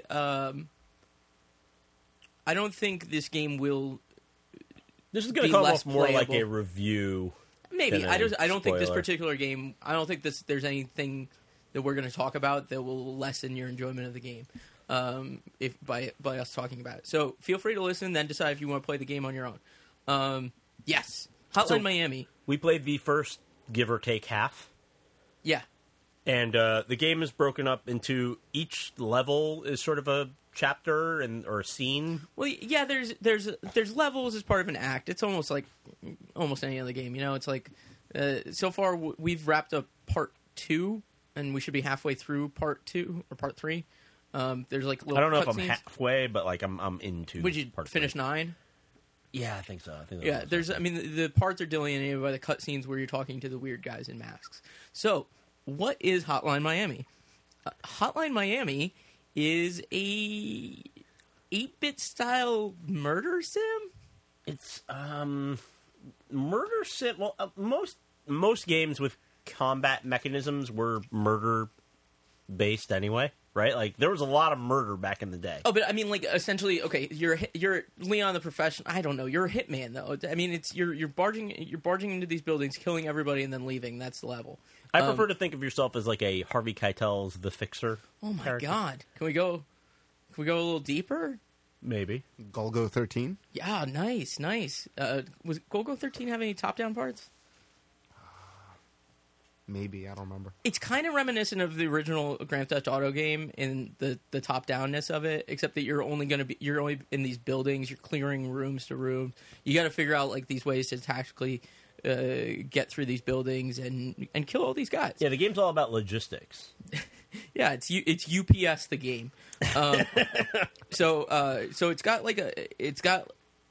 this game will. This is going be to come less off more like playable. a review. Maybe than I a don't think this spoiler. particular game. I don't think there's anything that we're going to talk about that will lessen your enjoyment of the game. If by us talking about it, so feel free to listen, then decide if you want to play the game on your own. Yes, Hotline So- Miami. We played the first, give or take, half. Yeah, And the game is broken up into each level is sort of a chapter or a scene. well, yeah. There's levels as part of an act. It's almost like almost any other game. It's like so far we've wrapped up part 2, and we should be halfway through part 2 or part 3. There's like little I don't know if I'm cutscenes. halfway, but like I'm into. Would you part finish three. 9? Yeah, I think so. I think that Yeah, was there's. something. I mean, the parts are delineated by the cutscenes where you're talking to the weird guys in masks. So, what is Hotline Miami? Hotline Miami is a 8-bit style murder sim. It's murder sim. Well, most games with combat mechanisms were murder based anyway, right? Like there was a lot of murder back in the day. Oh, but I mean, like essentially, okay, you're Leon the Professional. I don't know. You're a hitman, though. I mean, it's you're barging into these buildings, killing everybody, and then leaving. That's the level. I prefer to think of yourself as like a Harvey Keitel's The Fixer. Oh my character. god! Can we go a little deeper? Maybe. Golgo 13. Yeah, nice. Was Golgo 13 have any top-down parts? Maybe, I don't remember. It's kind of reminiscent of the original Grand Theft Auto game in the top-downness of it, except that you're only in these buildings, you're clearing rooms to rooms. You got to figure out like these ways to tactically get through these buildings and kill all these guys. Yeah, the game's all about logistics. Yeah, it's UPS the game. So it's got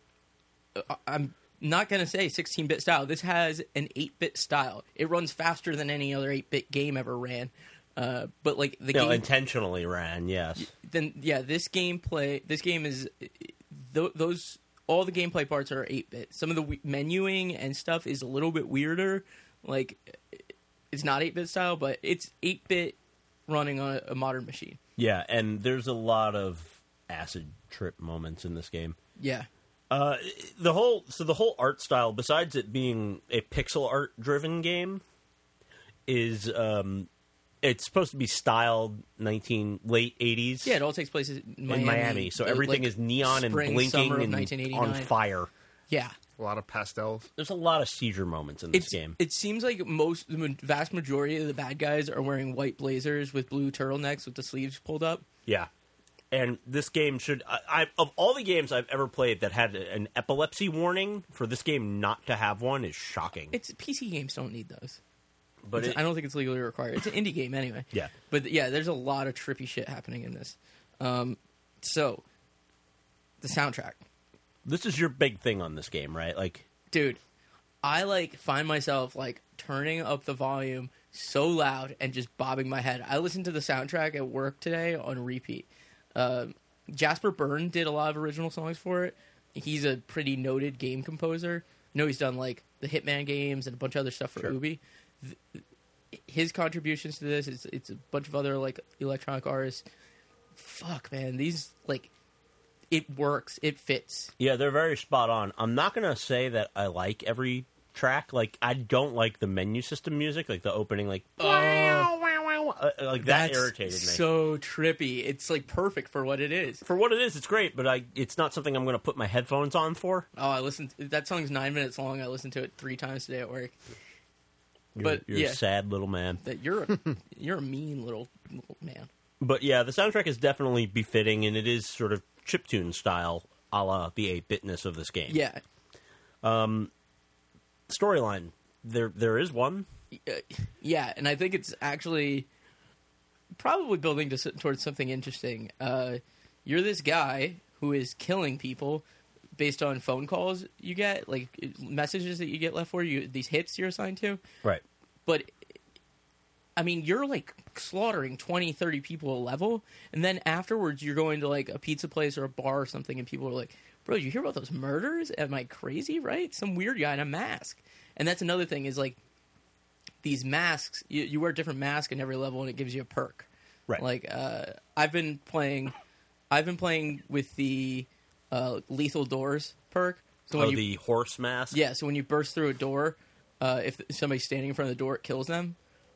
I'm not going to say 16-bit style. This has an 8-bit style. It runs faster than any other 8-bit game ever ran. But like the game Intentionally ran, yes. then yeah, this game is those all the gameplay parts are 8-bit. Some of the menuing and stuff is a little bit weirder. Like it's not 8-bit style, but it's 8-bit running on a modern machine. Yeah, and there's a lot of acid trip moments in this game. Yeah. The whole art style, besides it being a pixel art driven game, is it's supposed to be styled late 80s. Yeah, it all takes place in Miami. So everything is neon and spring, blinking summer of and 1989. on fire. Yeah. A lot of pastels. There's a lot of seizure moments in this game. It seems like the vast majority of the bad guys are wearing white blazers with blue turtlenecks with the sleeves pulled up. Yeah. And this game should... of all the games I've ever played that had an epilepsy warning, for this game not to have one is shocking. PC games don't need those. But I don't think it's legally required. It's an indie game anyway. Yeah. But yeah, there's a lot of trippy shit happening in this. So, the soundtrack. this is your big thing on this game, right? Like, Dude, I find myself turning up the volume so loud and just bobbing my head. I listened to the soundtrack at work today on repeat. Jasper Byrne did a lot of original songs for it. He's a pretty noted game composer. I know he's done the Hitman games and a bunch of other stuff for Sure. Ubi. His contributions to this, it's a bunch of other electronic artists. Fuck, man, these it works, it fits. yeah, they're very spot on. I'm not going to say that I like every track. Like, I don't like the menu system music, like the opening, wow, that That's irritated me. So trippy. It's perfect for what it is. For what it is, it's great, but it's not something I'm going to put my headphones on for. Oh, that song's 9 minutes long. I listened to it 3 times today at work. You're yeah. a sad little man. That you're a mean little man. But yeah, the soundtrack is definitely befitting, and it is sort of chiptune style, a la the 8-bitness of this game. Yeah. Storyline, there is one. Yeah, and I think it's actually probably building towards something interesting. You're this guy who is killing people based on phone calls you get, messages that you get left for you, these hits you're assigned to. Right. But, I mean, you're slaughtering 20, 30 people a level, and then afterwards you're going to a pizza place or a bar or something, and people are like, bro, you hear about those murders? Am I crazy, right? Some weird guy in a mask. And that's another thing is, these masks, you wear a different mask in every level, and it gives you a perk. Right. Like I've been playing with the lethal doors perk. So when the horse mask? Yeah, so when you burst through a door, if somebody's standing in front of the door, it kills them.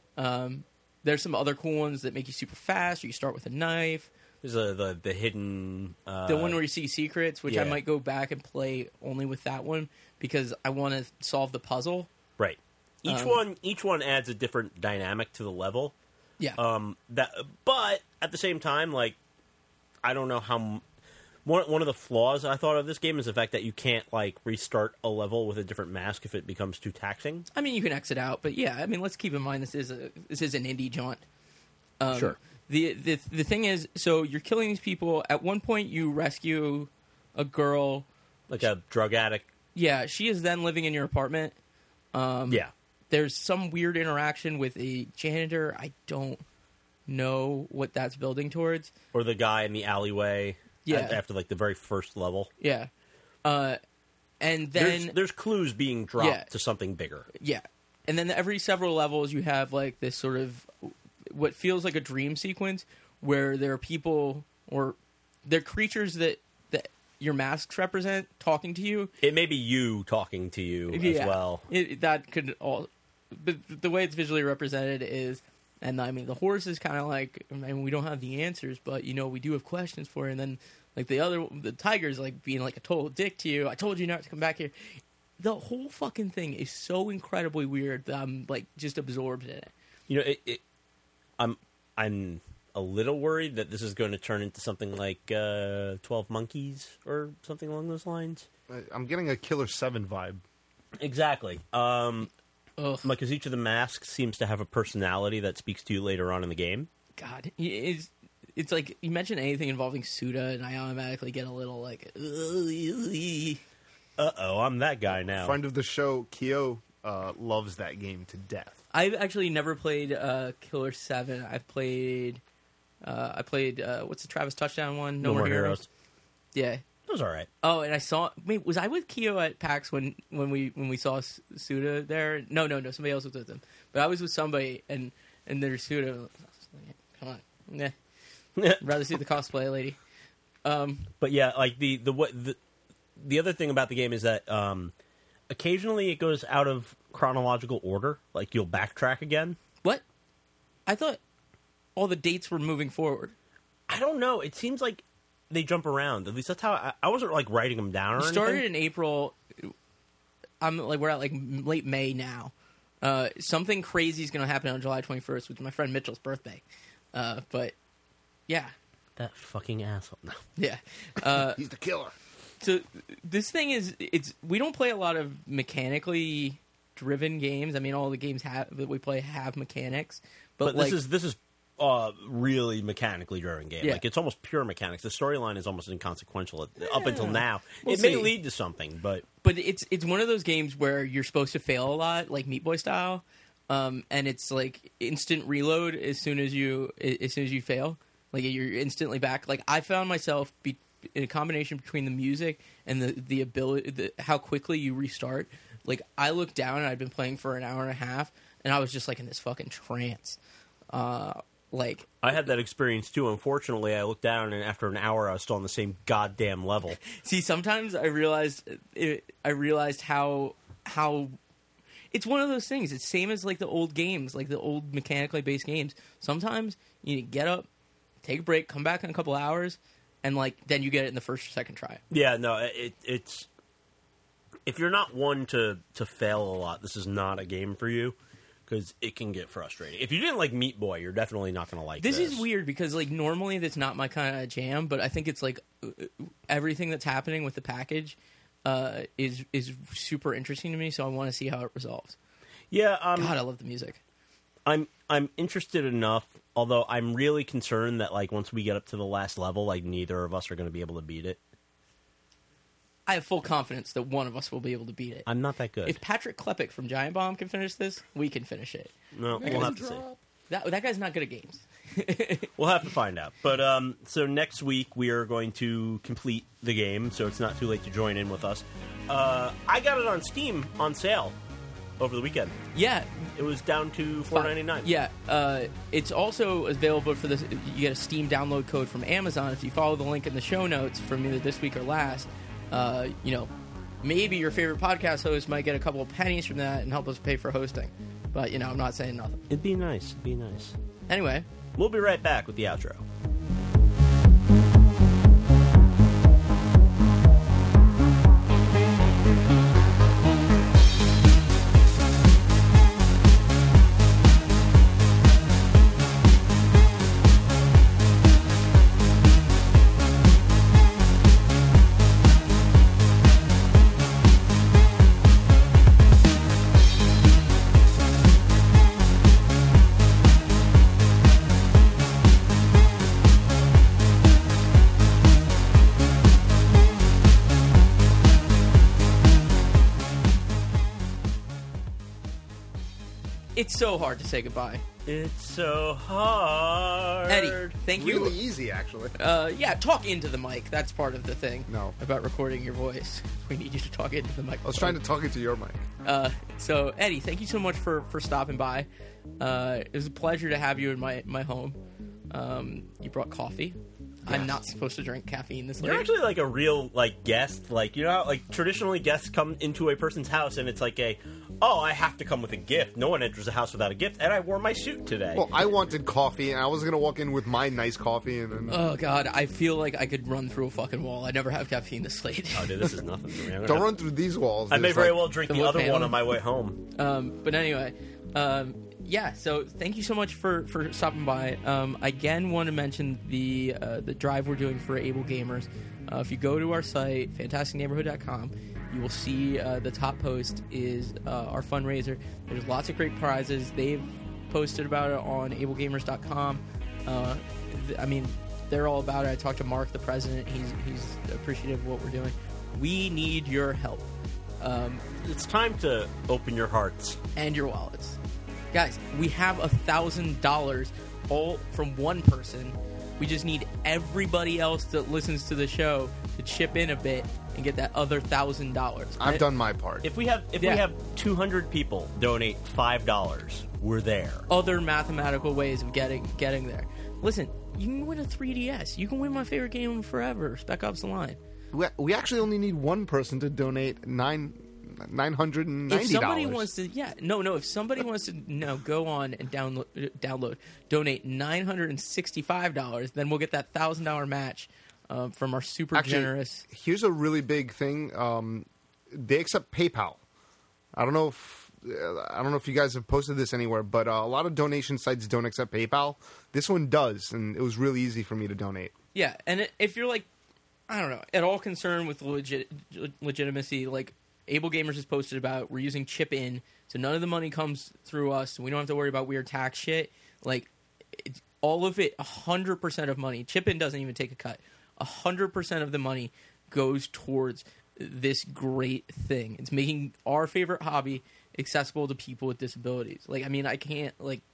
There's some other cool ones that make you super fast. Or you start with a knife. There's the hidden... the one where you see secrets, which I might go back and play only with that one because I want to solve the puzzle. Right. Each one adds a different dynamic to the level. Yeah. But at the same time, like, I don't know how... One of the flaws I thought of this game is the fact that you can't, like, restart a level with a different mask if it becomes too taxing. I mean, you can exit out, but yeah, I mean, let's keep in mind this is an indie jaunt. Sure. The thing is, so you're killing these people. At one point, you rescue a girl. Like a drug addict. Yeah, she is then living in your apartment. Yeah. There's some weird interaction with a janitor. I don't know what that's building towards. Or the guy in the alleyway. Yeah. After, like, the very first level. Yeah. And then... There's clues being dropped to something bigger. Yeah. And then every several levels, you have, like, this sort of... what feels like a dream sequence where there are people or there are creatures that your masks represent talking to you. It may be you talking to you as well. That could all... But the way it's visually represented is... And, I mean, the horse is kind of like... I mean, we don't have the answers, but, you know, we do have questions for it. And then, like, the tiger's, like, being, like, a total dick to you. I told you not to come back here. The whole fucking thing is so incredibly weird that I'm, like, just absorbed in it. You know, I'm a little worried that this is going to turn into something like 12 Monkeys or something along those lines. I'm getting a Killer 7 vibe. Exactly. Because each of the masks seems to have a personality that speaks to you later on in the game. God, it's like you mention anything involving Suda, and I automatically get a little like, uh-oh, I'm that guy now. Friend of the show, Kyo, loves that game to death. I've actually never played Killer 7. I played what's the Travis Touchdown one? No More Heroes. Yeah. That was all right. Oh, and I saw... Wait, was I with Kyo at PAX when we saw Suda there? No, somebody else was with him. But I was with somebody, and there's Suda. Come on. Nah. I'd rather see the cosplay lady. But yeah, like the other thing about the game is that occasionally it goes out of chronological order. Like, you'll backtrack again. What? I thought all the dates were moving forward. I don't know. It seems like they jump around. At least that's how I wasn't like writing them down or anything. Started in April. We're at like late May now. Something crazy is going to happen on July 21st, which is my friend Mitchell's birthday. But yeah, that fucking asshole. No. Yeah, he's the killer. So this thing we don't play a lot of mechanically driven games. I mean, all the games that we play have mechanics, but like, this is really mechanically driven game. Yeah. Like, it's almost pure mechanics. The storyline is almost inconsequential up until now. We'll it see. may lead to something, but it's one of those games where you're supposed to fail a lot, like Meat Boy style, and it's like instant reload as soon as you fail. Like, you're instantly back. Like, I found myself in a combination between the music and the ability, how quickly you restart. Like, I looked down and I'd been playing for an hour and a half, and I was just like in this fucking trance. Like, I had that experience too. Unfortunately, I looked down, and after an hour, I was still on the same goddamn level. See, sometimes I realized how it's one of those things. It's same as like the old games, like the old mechanically based games. Sometimes you get up, take a break, come back in a couple hours, and like then you get it in the first or second try. Yeah, no, it's if you're not one to fail a lot, this is not a game for you. Because it can get frustrating. If you didn't like Meat Boy, you're definitely not going to like this. This is weird because, like, normally that's not my kind of jam, but I think it's, like, everything that's happening with the package is super interesting to me, so I want to see how it resolves. Yeah. God, I love the music. I'm interested enough, although I'm really concerned that, like, once we get up to the last level, like, neither of us are going to be able to beat it. I have full confidence that one of us will be able to beat it. I'm not that good. If Patrick Klepek from Giant Bomb can finish this, we can finish it. No, we'll have to see. That guy's not good at games. We'll have to find out. But so next week we are going to complete the game, so it's not too late to join in with us. I got it on Steam on sale over the weekend. Yeah, It was down to $4.99. Yeah, it's also available for this. You get a Steam download code from Amazon if you follow the link in the show notes from either this week or last. Maybe your favorite podcast host might get a couple of pennies from that and help us pay for hosting. But I'm not saying nothing. It'd be nice. It'd be nice. Anyway, We'll be right back with the outro. it's so hard to say goodbye. It's so hard. Eddie, thank you. Really easy, actually. Yeah, talk into the mic. That's part of the thing. No. About recording your voice. We need you to talk into the mic. I was trying to talk into your mic. So, Eddie, thank you so much for stopping by. It was a pleasure to have you in my home. You brought coffee. I'm not supposed to drink caffeine this late. You're actually like a real guest. Like, you know how, like, traditionally guests come into a person's house and it's like I have to come with a gift. No one enters a house without a gift, and I wore my suit today. Well, I wanted coffee, and I was going to walk in with my nice coffee. And then... Oh, God, I feel like I could run through a fucking wall. I never have caffeine this late. Oh, dude, this is nothing for me. Don't run through these walls. I may There's, very like- well drink the wood other panel. one on my way home. But anyway, yeah. So thank you so much for stopping by. Again, want to mention the drive we're doing for Able Gamers. If you go to our site, fantasticneighborhood.com, you will see the top post is our fundraiser. There's lots of great prizes. They've posted about it on ablegamers.com. I mean, they're all about it. I talked to Mark, the president. He's appreciative of what we're doing. We need your help. It's time to open your hearts. And your wallets. Guys, we have $1,000 all from one person. We just need everybody else that listens to the show to chip in a bit and get that other $1,000. I've done my part. If we have 200 people donate $5, we're there. Other mathematical ways of getting there. Listen, you can win a 3DS. You can win my favorite game forever, Spec Ops: The Line. We actually only need one person to donate $990. If somebody wants to, if somebody wants to, go on and download, donate $965, then we'll get that $1,000 match from our super generous. Here's a really big thing. They accept PayPal. I don't know if you guys have posted this anywhere, but a lot of donation sites don't accept PayPal. This one does, and it was really easy for me to donate. Yeah, and if you're like, I don't know, at all concerned with legitimacy, like Able Gamers has posted about, we're using chip in, so none of the money comes through us, so we don't have to worry about weird tax shit. Like, all of it, 100% of money, chip in doesn't even take a cut. 100% of the money goes towards this great thing. It's making our favorite hobby accessible to people with disabilities. Like, I mean, I can't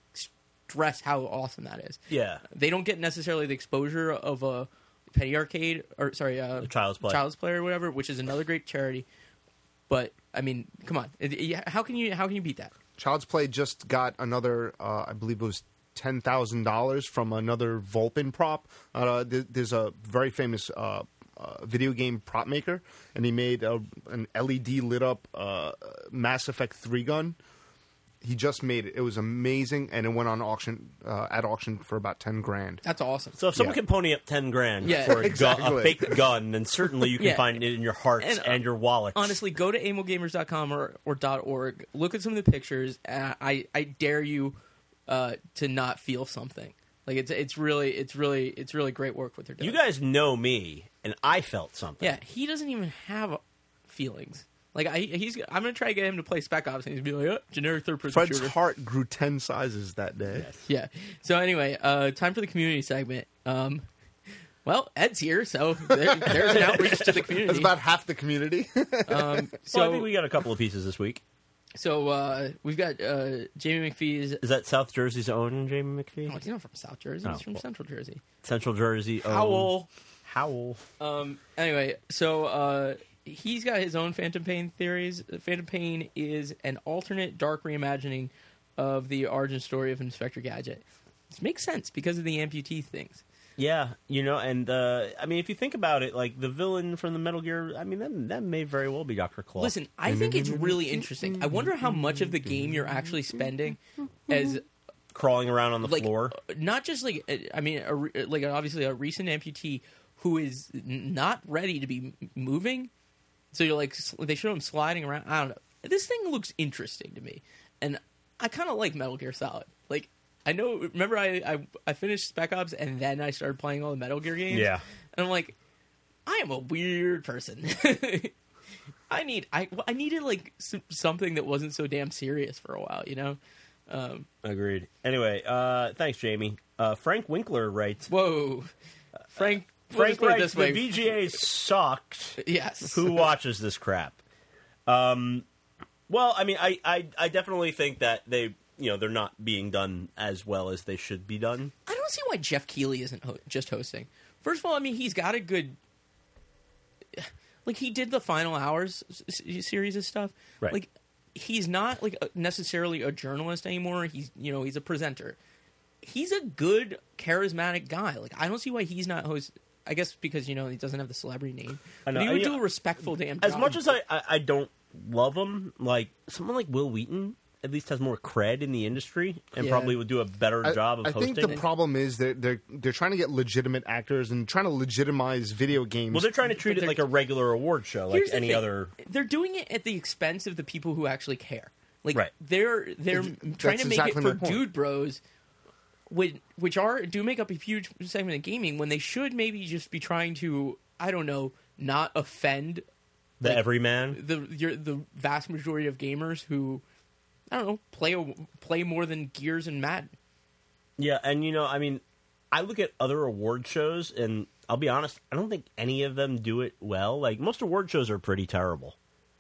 stress how awesome that is. Yeah. They don't get necessarily the exposure of a Penny Arcade, or sorry, Child's Play or whatever, which is another great charity. But I mean, come on, how can you beat that? Child's Play just got another, I believe it was $10,000 from another Vulpin prop. There's a very famous video game prop maker, and he made an LED lit up Mass Effect 3 gun. He just made it. It was amazing, and it went on auction at auction for about $10,000. That's awesome. So if someone can pony up $10,000 for exactly. a fake gun, then certainly you can find it in your hearts and your wallets. Honestly, go to ablegamers.com or .org. Look at some of the pictures. I dare you to not feel something. Like it's really great work what they're doing. You guys know me, and I felt something. Yeah, he doesn't even have feelings. Like I'm gonna try to get him to play Spec Ops, and he's gonna be like, generic third-person Fred's shooter. heart grew 10 sizes that day. Yes. Yeah. So anyway, time for the community segment. Well, Ed's here, so there's an outreach to the community. That's about half the community. So I think we got a couple of pieces this week. So we've got Jamie McPhee's. Is that South Jersey's own Jamie McPhee? Oh, he's not from South Jersey. He's from Central Jersey. Central Jersey. Howell. Howell. Anyway, so he's got his own Phantom Pain theories. Phantom Pain is an alternate dark reimagining of the origin story of Inspector Gadget. This makes sense because of the amputee things. Yeah, and I mean, if you think about it, like the villain from the Metal Gear, I mean, that may very well be Dr. Claw. Listen, I think it's really interesting. I wonder how much of the game you're actually spending as crawling around on the floor. Not just like, I mean, obviously a recent amputee who is not ready to be moving. So you're like, they show him sliding around. I don't know. This thing looks interesting to me, and I kind of like Metal Gear Solid. Like, I know. Remember, I finished Spec Ops, and then I started playing all the Metal Gear games. Yeah, and I'm like, I am a weird person. I needed like something that wasn't so damn serious for a while, you know. Agreed. Anyway, thanks, Jamie. Frank Winkler writes. Whoa, Frank. Frank writes, the VGA sucked. Yes. Who watches this crap? Well, I mean, I definitely think that they're not being done as well as they should be done. I don't see why Jeff Keighley isn't just hosting. First of all, I mean, he's got a good... Like, he did the Final Hours series of stuff. Right. Like, he's not, like, necessarily a journalist anymore. He's a presenter. He's a good, charismatic guy. Like, I don't see why he's not host... I guess because, he doesn't have the celebrity name. I know. But he would do a respectful damn job. As much as I don't love him, like, someone like Will Wheaton at least has more cred in the industry and probably would do a better job of hosting. I think the problem is that they're trying to get legitimate actors and trying to legitimize video games. Well, they're trying to treat it like a regular award show, like any other. They're doing it at the expense of the people who actually care. Like, right. They're trying to make it for dude bros, which do make up a huge segment of gaming, when they should maybe just be trying to, I don't know, not offend the everyman, the vast majority of gamers who, I don't know, play more than Gears and Madden. Yeah, and I mean, I look at other award shows, and I'll be honest, I don't think any of them do it well. Like, most award shows are pretty terrible.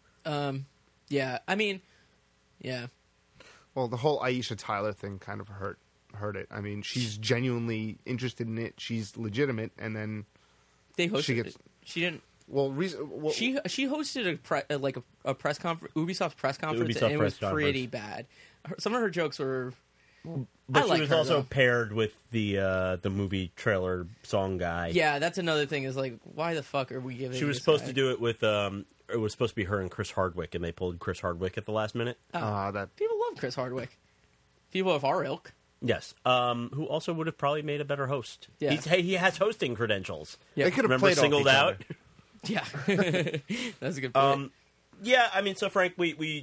Yeah, I mean, yeah. Well, the whole Aisha Tyler thing kind of hurt it. I mean, she's genuinely interested in it. She's legitimate, and then they hosted it. She didn't. She hosted a press conference, Ubisoft's press conference, and it was pretty bad. Some of her jokes were. But she was also paired with the movie trailer song guy. Yeah, that's another thing. Is like, why the fuck are we giving? She was supposed to do it with. It was supposed to be her and Chris Hardwick, and they pulled Chris Hardwick at the last minute. People love Chris Hardwick. People of our ilk. Yes, who also would have probably made a better host. Yeah. He has hosting credentials. Yeah. They could have played Singled Out. Yeah, that's a good point. Yeah, I mean, so Frank,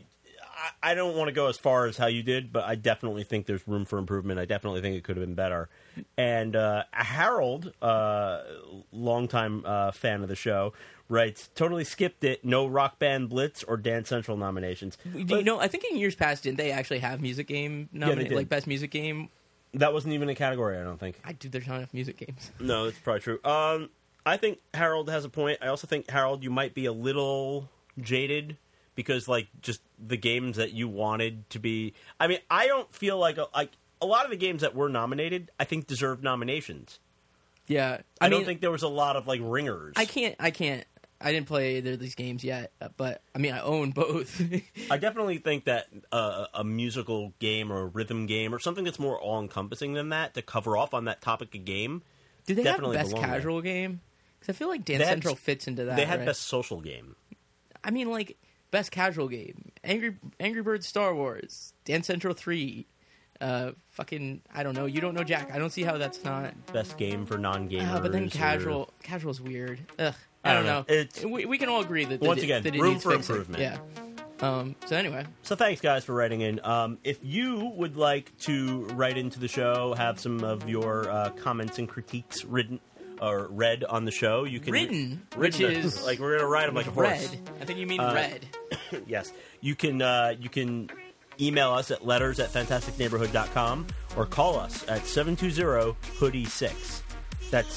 I don't want to go as far as how you did, but I definitely think there's room for improvement. I definitely think it could have been better. And Harold, longtime fan of the show, writes, totally skipped it. No Rock Band Blitz or Dance Central nominations. I think in years past, didn't they actually have music game nominated, like best music game? That wasn't even a category, I don't think. There's not enough music games. No, that's probably true. I think Harold has a point. I also think, Harold, you might be a little jaded because, like, just the games that you wanted to be... I mean, I don't feel like a lot of the games that were nominated, I think, deserve nominations. Yeah. I don't think there was a lot of, like, ringers. I didn't play either of these games yet, but, I mean, I own both. I definitely think that a musical game or a rhythm game or something that's more all-encompassing than that to cover off on that topic of game... Do they have best casual game? Because I feel like Dance Central fits into that. They had best social game. I mean, like, best casual game. Angry Birds Star Wars. Dance Central 3. Fucking, I don't know. You don't know Jack. I don't see how that's not... Best game for non-gamers. But then casual's weird. Ugh. I don't know. We can all agree that once again, that it room needs for fixing. improvement. Yeah. So anyway. So thanks, guys, for writing in. If you would like to write into the show, have some of your comments and critiques read on the show, you can... Which is... Like, we're going to write them like a horse. Red. I think you mean red. Yes. You can email us at letters@fantasticneighborhood.com or call us at 720-HOODIE6. That's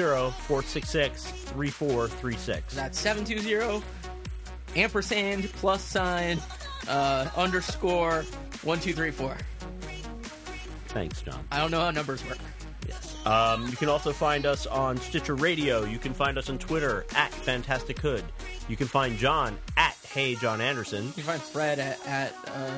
720-466-3436. That's 720 ampersand +_ 1234. Thanks, John. I don't know how numbers work. Yes. You can also find us on Stitcher Radio. You can find us on Twitter at Fantastic Hood. You can find John at Hey John Anderson. You can find Fred at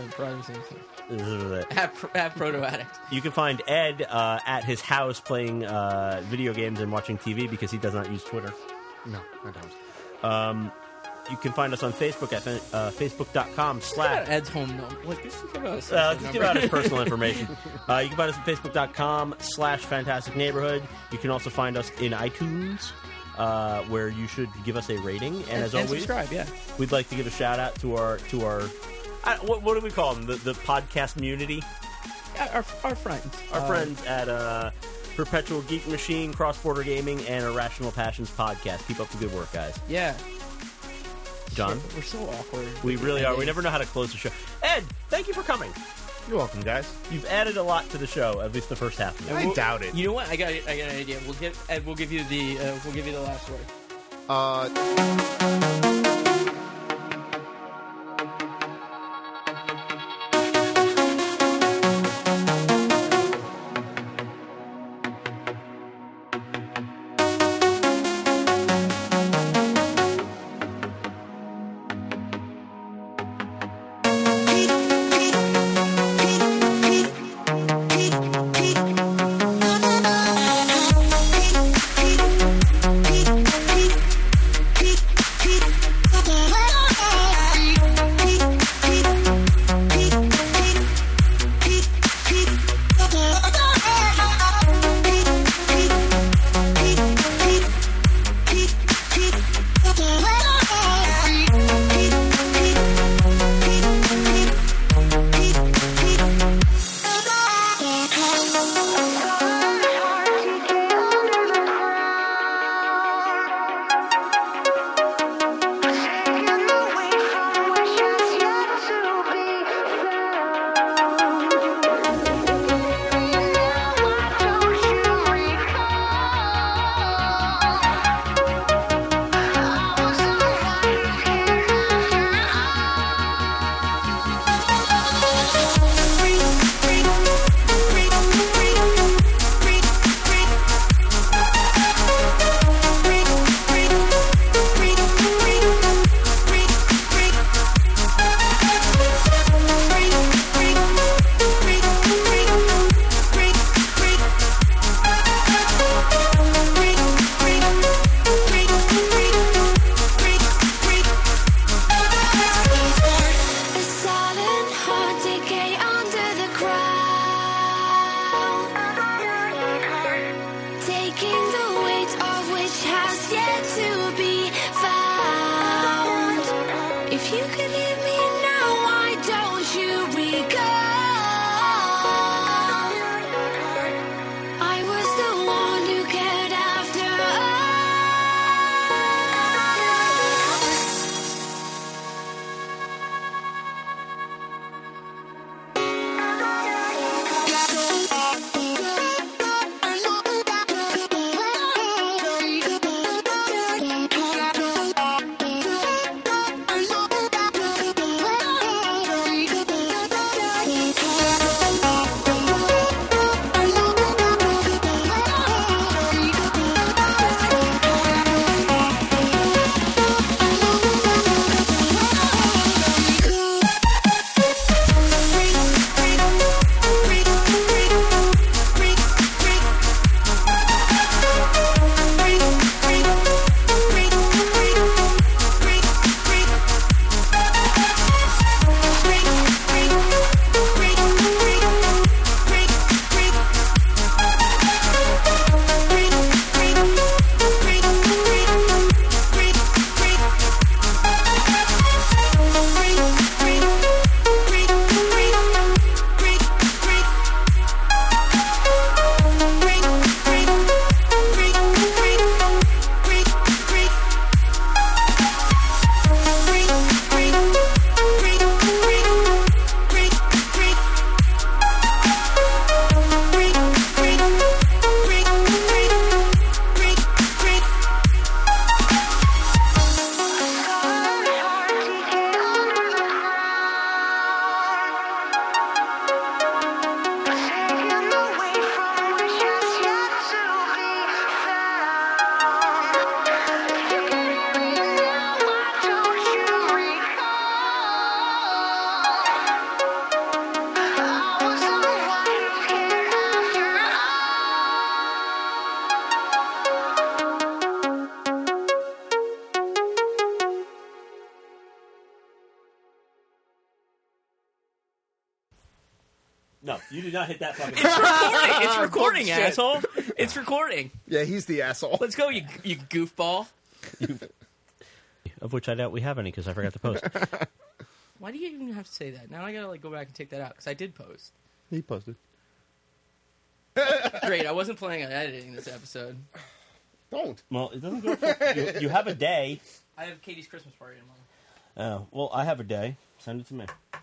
Proto Addict. You can find Ed at his house playing video games and watching TV because he does not use Twitter. No, I don't. You can find us on Facebook at facebook.com/ Ed's home number. Like, this is about just give out his personal information. You can find us at facebook.com/Fantastic Neighborhood. You can also find us in iTunes, where you should give us a rating. And as always, subscribe. Yeah, we'd like to give a shout out to our what do we call them? The podcast community. Yeah, our friends. Our friends at Perpetual Geek Machine, Cross Border Gaming, and Irrational Passions podcast. Keep up the good work, guys. Yeah. John? We're so awkward. We really are. We never know how to close the show. Ed, thank you for coming. You're welcome, guys. You've added a lot to the show, at least the first half of it. I doubt it. You know what? I got an idea. We'll give you the last word. No, you did not hit that fucking. It's recording, Bullshit. asshole. It's recording. Yeah, he's the asshole. Let's go, you goofball. Of which I doubt we have any because I forgot to post. Why do you even have to say that? Now I gotta go back and take that out because I did post. He posted. Great, I wasn't planning on editing this episode. Don't. Well, it doesn't go. You have a day. I have Katie's Christmas party tomorrow. Oh, well, I have a day. Send it to me.